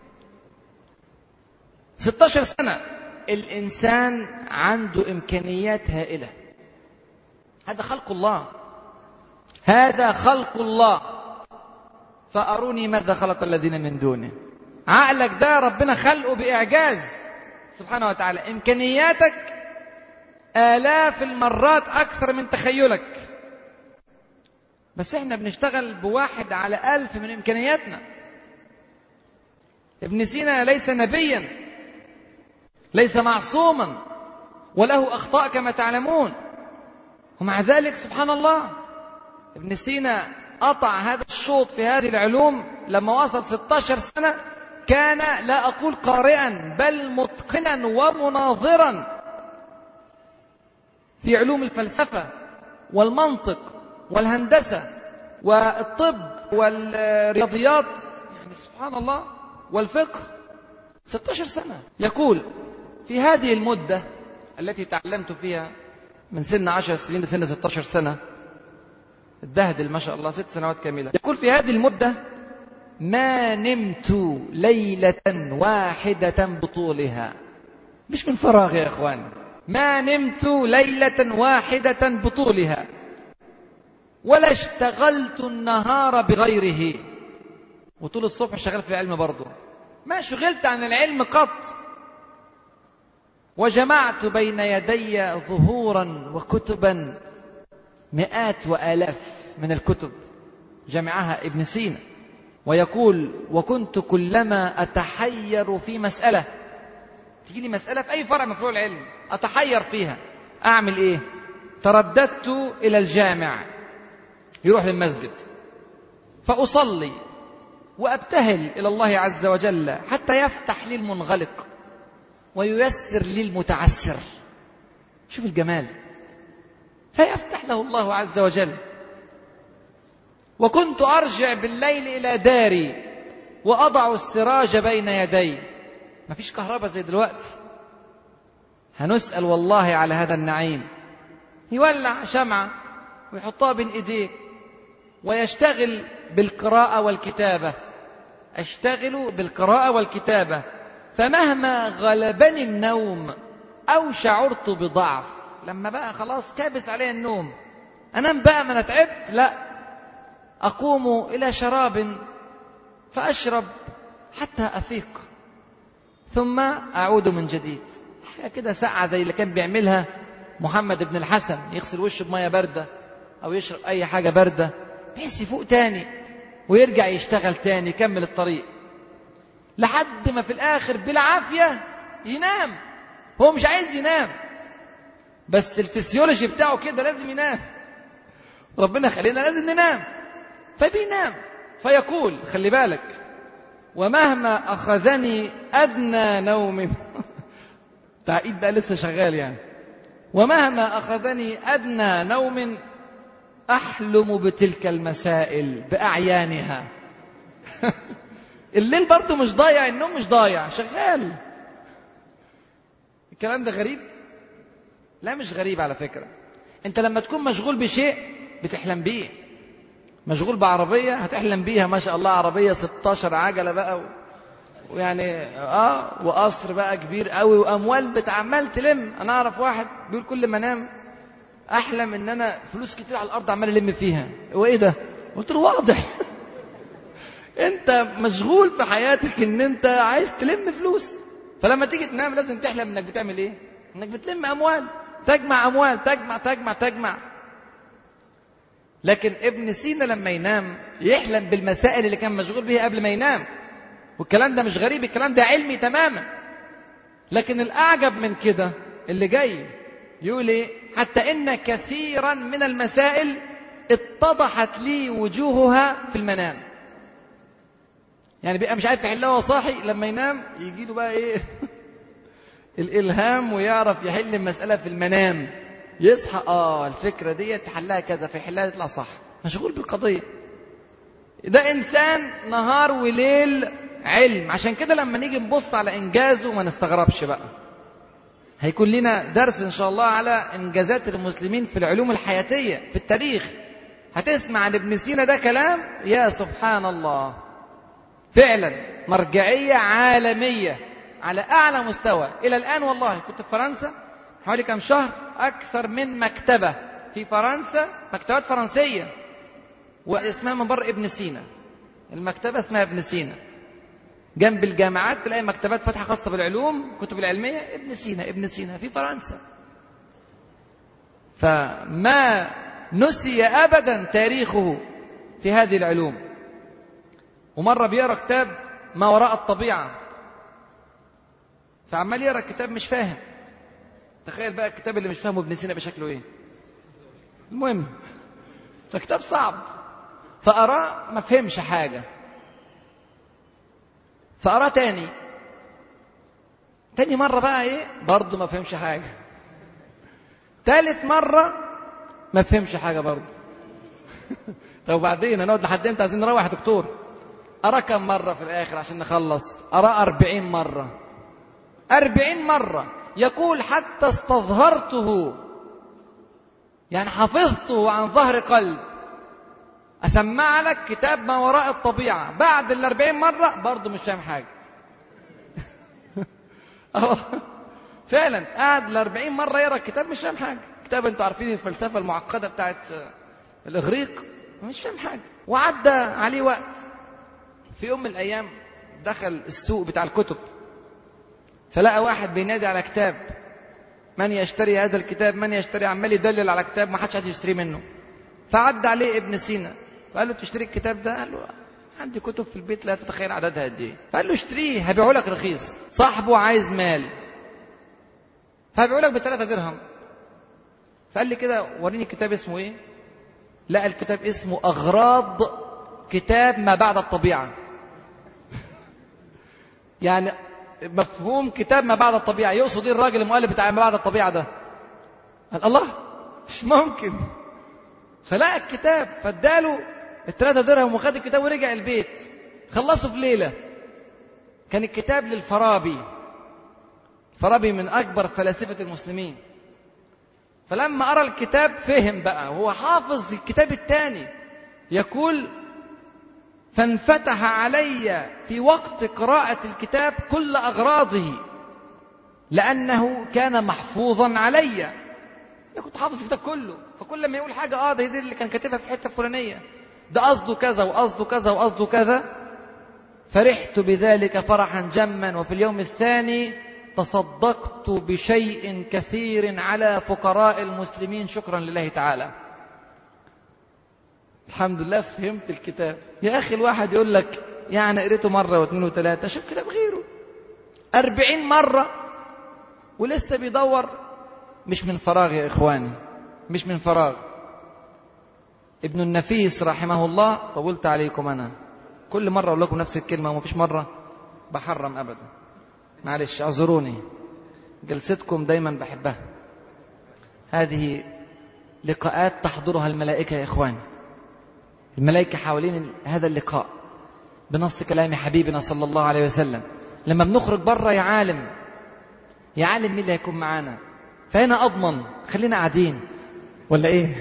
ستة عشر سنة. الإنسان عنده إمكانيات هائلة. هذا خلق الله، هذا خلق الله. فأروني ماذا خلق الذين من دونه. عقلك ده ربنا خلقه بإعجاز سبحانه وتعالى. إمكانياتك آلاف المرات أكثر من تخيلك، بس إحنا بنشتغل بواحد على ألف من إمكانياتنا. ابن سينا ليس نبيا، ليس معصوما، وله أخطاء كما تعلمون، ومع ذلك سبحان الله ابن سينا قطع هذا الشوط في هذه العلوم لما وصل ستة عشر سنة. كان لا أقول قارئا بل متقنا ومناظرا في علوم الفلسفة والمنطق والهندسة والطب والرياضيات، يعني سبحان الله، والفقه. ستة عشر سنة. يقول: في هذه المدة التي تعلمت فيها من سن عشر سنين لسن ستة عشر سنة، الدهدل ما شاء الله ست سنوات كاملة. يقول: في هذه المدة ما نمت ليلة واحدة بطولها. مش من فراغ يا إخوان، ما نمت ليلة واحدة بطولها، ولا اشتغلت النهار بغيره. وطول الصبح شغال في العلم برضه، ما شغلت عن العلم قط. وجمعت بين يدي ظهورا وكتبا، مئات وآلاف من الكتب جمعها ابن سينا. ويقول: وكنت كلما أتحير في مسألة، تجيني مسألة في أي فرع من فروع العلم أتحير فيها، أعمل إيه؟ ترددت إلى الجامع، يروح للمسجد، فأصلي وأبتهل إلى الله عز وجل حتى يفتح لي المنغلق وييسر لي المتعسر. شوف الجمال، فيفتح له الله عز وجل. وكنت أرجع بالليل إلى داري وأضع السراج بين يدي. ما فيش كهرباء زي دلوقتي، هنسأل والله على هذا النعيم. يولع شمعة ويحطها بين إيديه ويشتغل بالقراءة والكتابة. أشتغل بالقراءة والكتابة، فمهما غلبني النوم أو شعرت بضعف، لما بقى خلاص كابس علي النوم، أنام بقى ما أنا تعبت، لا، أقوم إلى شراب فأشرب حتى أفيق، ثم أعود من جديد. حاجة كده ساعة زي اللي كان بيعملها محمد بن الحسن، يغسل وشه بمية باردة أو يشرب أي حاجة باردة بحيث يفوق تاني ويرجع يشتغل تاني، يكمل الطريق لحد ما في الآخر بالعافية ينام. هو مش عايز ينام، بس الفسيولوجي بتاعه كده لازم ينام، ربنا خلينا لازم ننام، فبينام. فيقول: خلي بالك: ومهما أخذني أدنى نوم تعقيد بقى لسه شغال يعني، ومهما أخذني أدنى نوم أحلم بتلك المسائل بأعيانها. الليل برضو مش ضايع، النوم مش ضايع، شغال. الكلام ده غريب؟ لا مش غريب على فكرة. انت لما تكون مشغول بشيء بتحلم بيه. مشغول بعربية هتحلم بيها، ما شاء الله، عربية ستاشر عجلة بقى، ويعني اه وقصر بقى كبير قوي واموال بتعمل تلم. انا اعرف واحد بيقول كل ما انام احلم ان انا فلوس كتير على الارض عمال الم فيها. هو ايه ده؟ قلت له واضح انت مشغول في حياتك ان انت عايز تلم فلوس، فلما تيجي تنام لازم تحلم انك بتعمل ايه؟ انك بتلم اموال، تجمع اموال، تجمع تجمع تجمع. لكن ابن سينا لما ينام يحلم بالمسائل اللي كان مشغول بها قبل ما ينام، والكلام ده مش غريب، الكلام ده علمي تماما. لكن الأعجب من كده اللي جاي يقول ايه؟ حتى إن كثيرا من المسائل اتضحت لي وجوهها في المنام. يعني بقى مش عارف يحلها وهو صاحي، لما ينام يجي له بقى ايه الإلهام ويعرف يحل المسألة في المنام. يصحى اه الفكرة دي تحلها كذا، فيحلها يطلع صح، مشغول بالقضية. ده إنسان نهار وليل علم. عشان كده لما نيجي نبص على إنجازه ما نستغربش بقى. هيكون لنا درس إن شاء الله على إنجازات المسلمين في العلوم الحياتية في التاريخ. هتسمع عن ابن سينا ده كلام يا سبحان الله، فعلا مرجعية عالمية على أعلى مستوى. إلى الآن والله كنت في فرنسا حوالي كم شهر، أكثر من مكتبة في فرنسا، مكتبات فرنسية واسمها ممر ابن سينا. المكتبة اسمها ابن سينا، جنب الجامعات تلاقي مكتبات فاتحة خاصة بالعلوم، كتب العلمية، ابن سينا ابن سينا في فرنسا. فما نسي أبدا تاريخه في هذه العلوم. ومرة بيقرأ كتاب ما وراء الطبيعة، فعمال يقرأ الكتاب مش فاهم. تخيل بقى الكتاب اللي مش فاهمه ابن سينا بشكله ايه. المهم فكتاب صعب، فأراه ما فهمش حاجة، فأراه تاني تاني مرة بقى ايه برضه ما فهمش حاجة، تالت مرة ما فهمش حاجة برضه. طب وبعدين هنقعد لحد امتى؟ عايزين نروح يا دكتور. أراه كم مرة في الآخر عشان نخلص؟ أراه أربعين مرة. أربعين مرة يقول حتى استظهرته، يعني حفظته عن ظهر قلب. أسمع لك كتاب ما وراء الطبيعة بعد الأربعين مرة برضه مش فاهم حاجة. فعلا قاعد الأربعين مرة يقرأ الكتاب مش فاهم حاجة. كتاب انتوا عارفين الفلسفة المعقدة بتاعت الإغريق، مش فاهم حاجة. وعدى عليه وقت، في يوم من الأيام دخل السوق بتاع الكتب، فلقى واحد بينادي على كتاب، من يشتري هذا الكتاب، من يشتري، عمال يدلل على كتاب ما حدش عايز يشتري منه. فعدى عليه ابن سينا فقال له تشتري الكتاب ده؟ قال له عندي كتب في البيت لا تتخيل عددها قد ايه. فقال له اشتريه هبيعه لك رخيص، صاحبه عايز مال فهبيعه لك بثلاثة درهم. فقال لي كده وريني الكتاب اسمه ايه. لقى الكتاب اسمه أغراض كتاب ما بعد الطبيعة. يعني مفهوم كتاب ما بعد الطبيعة، يقصد ايه الراجل المؤلف بتاع ما بعد الطبيعة ده؟ قال الله مش ممكن. فلقى الكتاب فاداله الثلاثة درهم وخد الكتاب ورجع البيت، خلصه في ليلة. كان الكتاب للفارابي. الفارابي من أكبر فلاسفة المسلمين. فلما أرى الكتاب فهم بقى، وهو حافظ الكتاب الثاني. يقول فانفتح علي في وقت قراءة الكتاب كل أغراضه لأنه كان محفوظا علي. أنا كنت حافظ الكتاب كله، فكل ما يقول حاجة آه ده دي اللي كان كاتبها في الحتة الفلانية، ده قصده كذا وقصده كذا وقصده كذا. فرحت بذلك فرحا جما. وفي اليوم الثاني تصدقت بشيء كثير على فقراء المسلمين شكرا لله تعالى. الحمد لله فهمت الكتاب. يا أخي الواحد يقول لك يعني قريته مرة واثنين وثلاثة، شوف كتاب غيره أربعين مرة ولسه بيدور. مش من فراغ يا إخواني، مش من فراغ. ابن النفيس رحمه الله، طولت عليكم أنا كل مرة أقول لكم نفس الكلمة وما فيش مرة بحرم أبدا، معلش اعذروني، جلستكم دايما بحبها. هذه لقاءات تحضرها الملائكة يا إخواني. الملائكة حوالين هذا اللقاء بنص كلام حبيبنا صلى الله عليه وسلم. لما بنخرج بره يا عالم يا عالم مين اللي هيكون معانا؟ فهنا أضمن خلينا قاعدين ولا إيه؟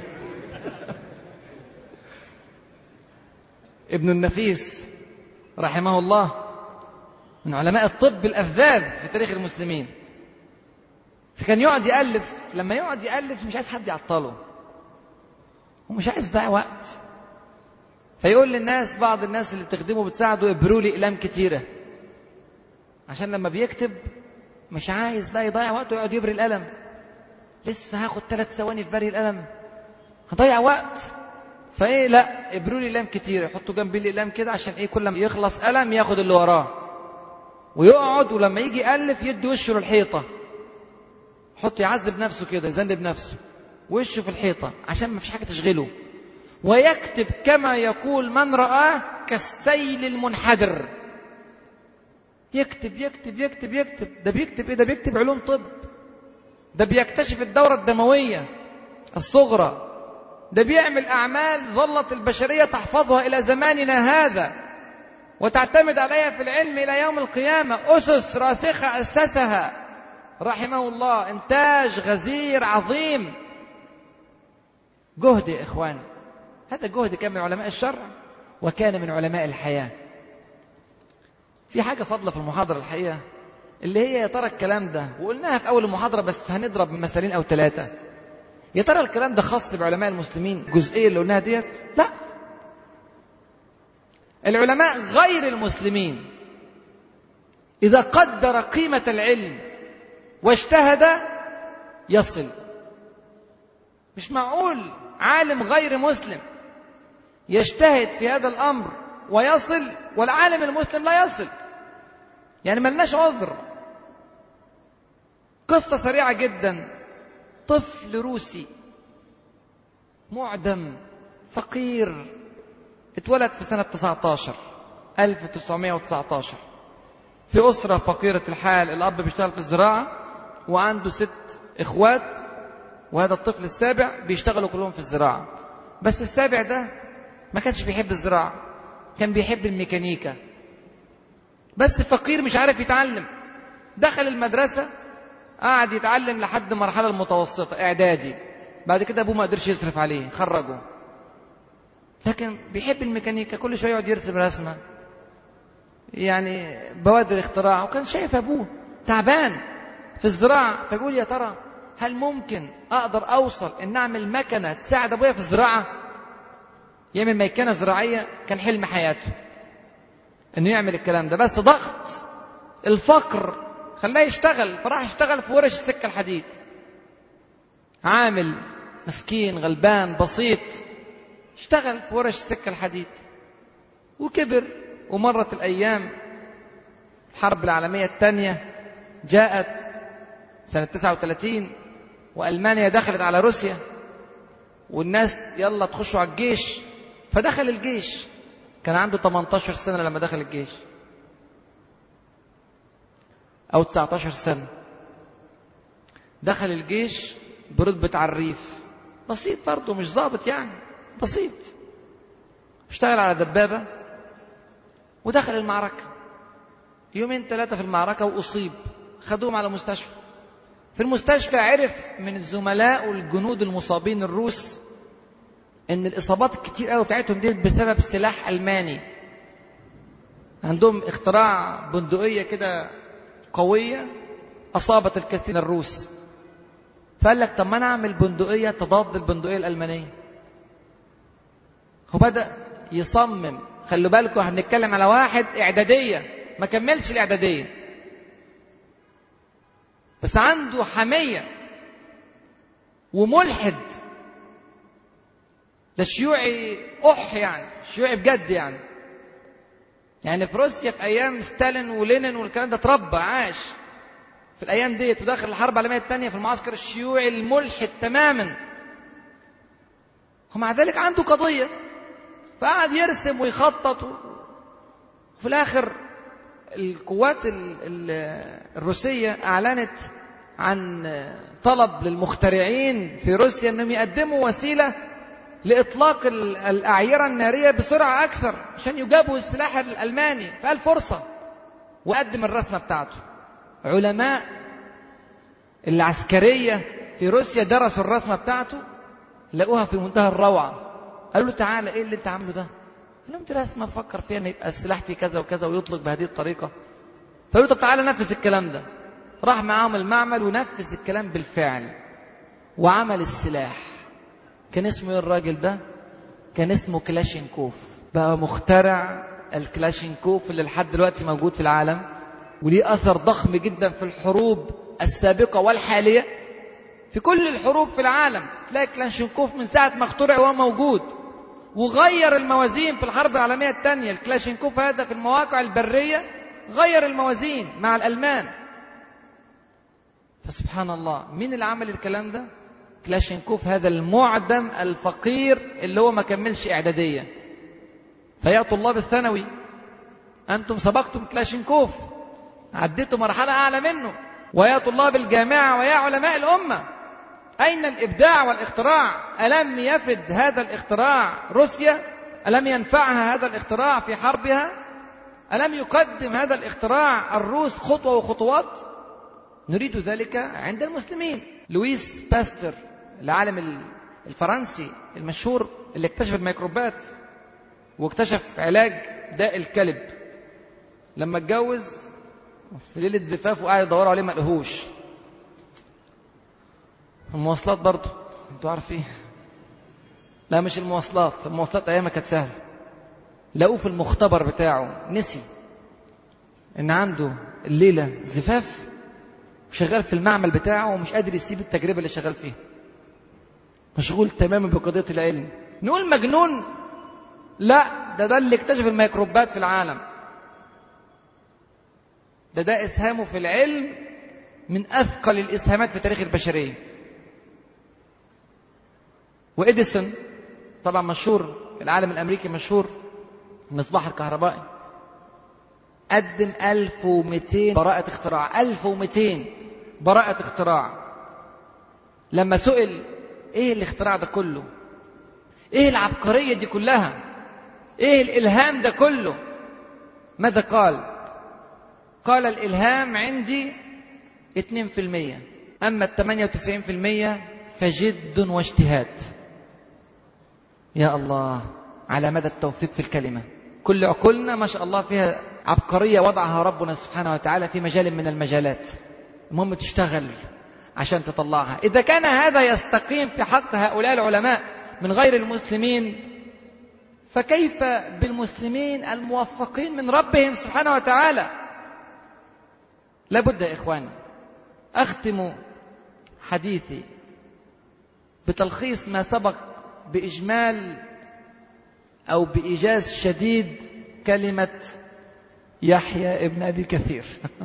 ابن النفيس رحمه الله من علماء الطب الأفذاذ في تاريخ المسلمين. فكان يقعد يألف، لما يقعد يألف مش عايز حد يعطله ومش عايز ضيع وقت. فيقول للناس، بعض الناس اللي بتخدمه بتساعده، ابروا لي أقلام كتيرة، عشان لما بيكتب مش عايز بقى يضيع وقت ويقعد يبري القلم. لسه هاخد ثلاث ثواني في بري القلم، هضيع وقت. فايه لا ابروا لي اقلام كتير، يحطوا جنبي الاقلام كده عشان ايه كل ما يخلص قلم ياخد اللي وراه ويقعد، ولما يجي يألف يدي وشه للحيطه، يحط يعذب نفسه كده يذنب نفسه وشه في الحيطه عشان ما فيش حاجه تشغله، ويكتب كما يقول من رآه كالسيل المنحدر. يكتب يكتب يكتب يكتب ده بيكتب ايه؟ ده بيكتب علوم طب، ده بيكتشف الدورة الدموية الصغرى، ده بيعمل أعمال ظلت البشرية تحفظها إلى زماننا هذا وتعتمد عليها في العلم إلى يوم القيامة. أسس راسخة أسسها رحمه الله، إنتاج غزير عظيم. جهد يا إخوان، هذا جهد كان من علماء الشرع وكان من علماء الحياة. في حاجة فضلة في المحاضرة الحقيقة اللي هي يا ترى الكلام ده، وقلناها في أول المحاضرة بس هنضرب مثالين أو ثلاثة، يا ترى الكلام ده خاص بعلماء المسلمين الجزئية اللي قلناها ديت؟ لا، العلماء غير المسلمين إذا قدر قيمة العلم واجتهد يصل. مش معقول عالم غير مسلم يجتهد في هذا الأمر ويصل والعالم المسلم لا يصل، يعني ملناش عذر. قصة سريعة جدا، طفل روسي معدم فقير اتولد في سنة تسعة عشر ألف وتسعمائة وتسعة عشر في أسرة فقيرة الحال. الأب بيشتغل في الزراعة وعنده ست إخوات، وهذا الطفل السابع بيشتغلوا كلهم في الزراعة، بس السابع ده ما كانش بيحب الزراعة، كان بيحب الميكانيكا، بس فقير مش عارف يتعلم. دخل المدرسة قعد يتعلم لحد مرحلة المتوسطة إعدادي، بعد كده أبوه ما قدرش يصرف عليه خرجه، لكن بيحب الميكانيكا، كل شوية يقعد يرسم رسمة يعني بوادر اختراع، وكان شايف أبوه تعبان في الزراعة، فيقول يا ترى هل ممكن أقدر أوصل إن أعمل مكنة تساعد أبويا في الزراعة؟ يعمل ميكنة زراعية، كان حلم حياته إنه يعمل الكلام ده، بس ضغط الفقر خلاه يشتغل، فراح يشتغل في ورش السكة الحديد، عامل مسكين غلبان بسيط، اشتغل في ورش السكة الحديد وكبر. ومرت الأيام، الحرب العالمية الثانية جاءت سنة تسعة وثلاثين وألمانيا دخلت على روسيا، والناس يلا تخشوا على الجيش، فدخل الجيش. كان عنده ثمانية عشر سنة لما دخل الجيش أو تسعة عشر سنة. دخل الجيش برتبة عريف بسيط برضه، مش ضابط يعني، بسيط، اشتغل على دبابة ودخل المعركة. يومين ثلاثة في المعركة وأصيب، خدوهم على مستشفى. في المستشفى عرف من الزملاء والجنود المصابين الروس ان الإصابات الكتير قوي بتاعتهم دي بسبب سلاح ألماني. عندهم اختراع بندقية كده قوية أصابت الكثير من الروس، فقال لك طب ما أنا أعمل بندقية تضاد البندقية الألمانية. وبدأ يصمم. خلوا بالكم احنا بنتكلم على واحد إعدادية ما كملش الإعدادية، بس عنده حمية وملحد، ده شيوعي أح يعني، شيوعي بجد يعني. يعني في روسيا في أيام ستالين ولينين والكلام ده تربى عاش في الأيام ديت، وداخل الحرب العالمية الثانية في المعسكر الشيوعي الملحد تماما، ومع ذلك عنده قضية، فقعد يرسم ويخطط. وفي الآخر القوات الروسية أعلنت عن طلب للمخترعين في روسيا أنهم يقدموا وسيلة لإطلاق الأعيرة النارية بسرعة أكثر عشان يجابوا السلاح الألماني. فقال فرصة وقدم الرسمة بتاعته. علماء العسكرية في روسيا درسوا الرسمة بتاعته، لقوها في منتهى الروعة. قالوا له تعالى ايه اللي انت عامله ده؟ قال لهم دي رسمة بفكر فيها ان يبقى السلاح فيه كذا وكذا ويطلق بهذه الطريقة. فقالوا طب تعالى نفذ الكلام ده. راح معاهم المعمل ونفذ الكلام بالفعل وعمل السلاح. كان اسمه ايه الراجل ده؟ كان اسمه كلاشينكوف. بقى مخترع الكلاشينكوف اللي لحد دلوقتي موجود في العالم وليه أثر ضخم جدا في الحروب السابقة والحالية. في كل الحروب في العالم تلاقي كلاشينكوف من ساعة ما اخترع وهو موجود، وغير الموازين في الحرب العالمية الثانية. الكلاشينكوف هذا في المواقع البرية غير الموازين مع الألمان. فسبحان الله، مين اللي عمل الكلام ده؟ كلاشينكوف هذا المعدم الفقير اللي هو ما كملش إعدادية. فيا طلاب الثانوي أنتم سبقتم كلاشينكوف، عديتوا مرحلة أعلى منه. ويا طلاب الجامعة ويا علماء الأمة، أين الإبداع والاختراع؟ ألم يفد هذا الاختراع روسيا؟ ألم ينفعها هذا الاختراع في حربها؟ ألم يقدم هذا الاختراع الروس خطوة وخطوات؟ نريد ذلك عند المسلمين. لويس باستر العالم الفرنسي المشهور اللي اكتشف الميكروبات واكتشف علاج داء الكلب، لما اتجوز في ليلة زفاف وقاعد يدوروا عليه ما لقوهوش. المواصلات برضه انتوا عارفين، لا مش المواصلات، المواصلات ايامها كانت سهله. لقوه في المختبر بتاعه، نسي ان عنده الليله زفاف، شغال في المعمل بتاعه ومش قادر يسيب التجربه اللي شغال فيها، مشغول تماما بقضيه العلم. نقول مجنون؟ لا، ده ده اللي اكتشف الميكروبات في العالم. ده ده اسهامه في العلم من اثقل الاسهامات في تاريخ البشريه. وإديسون طبعا مشهور، العالم الأمريكي مشهور، المصباح الكهربائي، قدم ألف ومئتين براءة اختراع. ألف ومئتين براءة اختراع. لما سئل ايه الاختراع ده كله، ايه العبقرية دي كلها، ايه الإلهام ده كله، ماذا قال؟ قال الإلهام عندي اثنين في المية، أما الثمانية وتسعين في المية فجد واجتهاد. يا الله على مدى التوفيق في الكلمة. كل عقولنا ما شاء الله فيها عبقرية وضعها ربنا سبحانه وتعالى في مجال من المجالات، المهم تشتغل عشان تطلعها. إذا كان هذا يستقيم في حق هؤلاء العلماء من غير المسلمين، فكيف بالمسلمين الموفقين من ربهم سبحانه وتعالى؟ لابد يا إخواني أختم حديثي بتلخيص ما سبق بإجمال أو بإيجاز شديد كلمة يحيى ابن أبي كثير.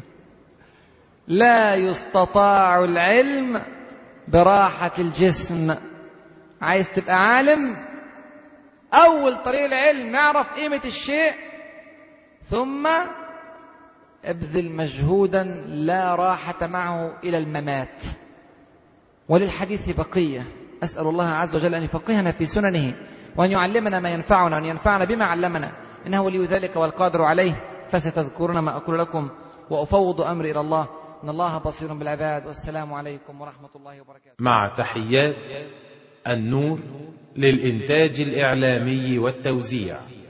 لا يستطاع العلم براحة الجسم. عايز تبقى عالم، أول طريق العلم اعرف قيمة الشيء، ثم ابذل مجهودا لا راحة معه إلى الممات. وللحديث بقية، أسأل الله عز وجل أن يفقهنا في سننه وأن يعلمنا ما ينفعنا وأن ينفعنا بما علمنا، إنه ولي ذلك والقادر عليه. فستذكرون ما أقول لكم وأفوض أمري إلى الله، إن الله بصير بالعباد. والسلام عليكم ورحمة الله وبركاته. مع تحيات النور للإنتاج الإعلامي والتوزيع.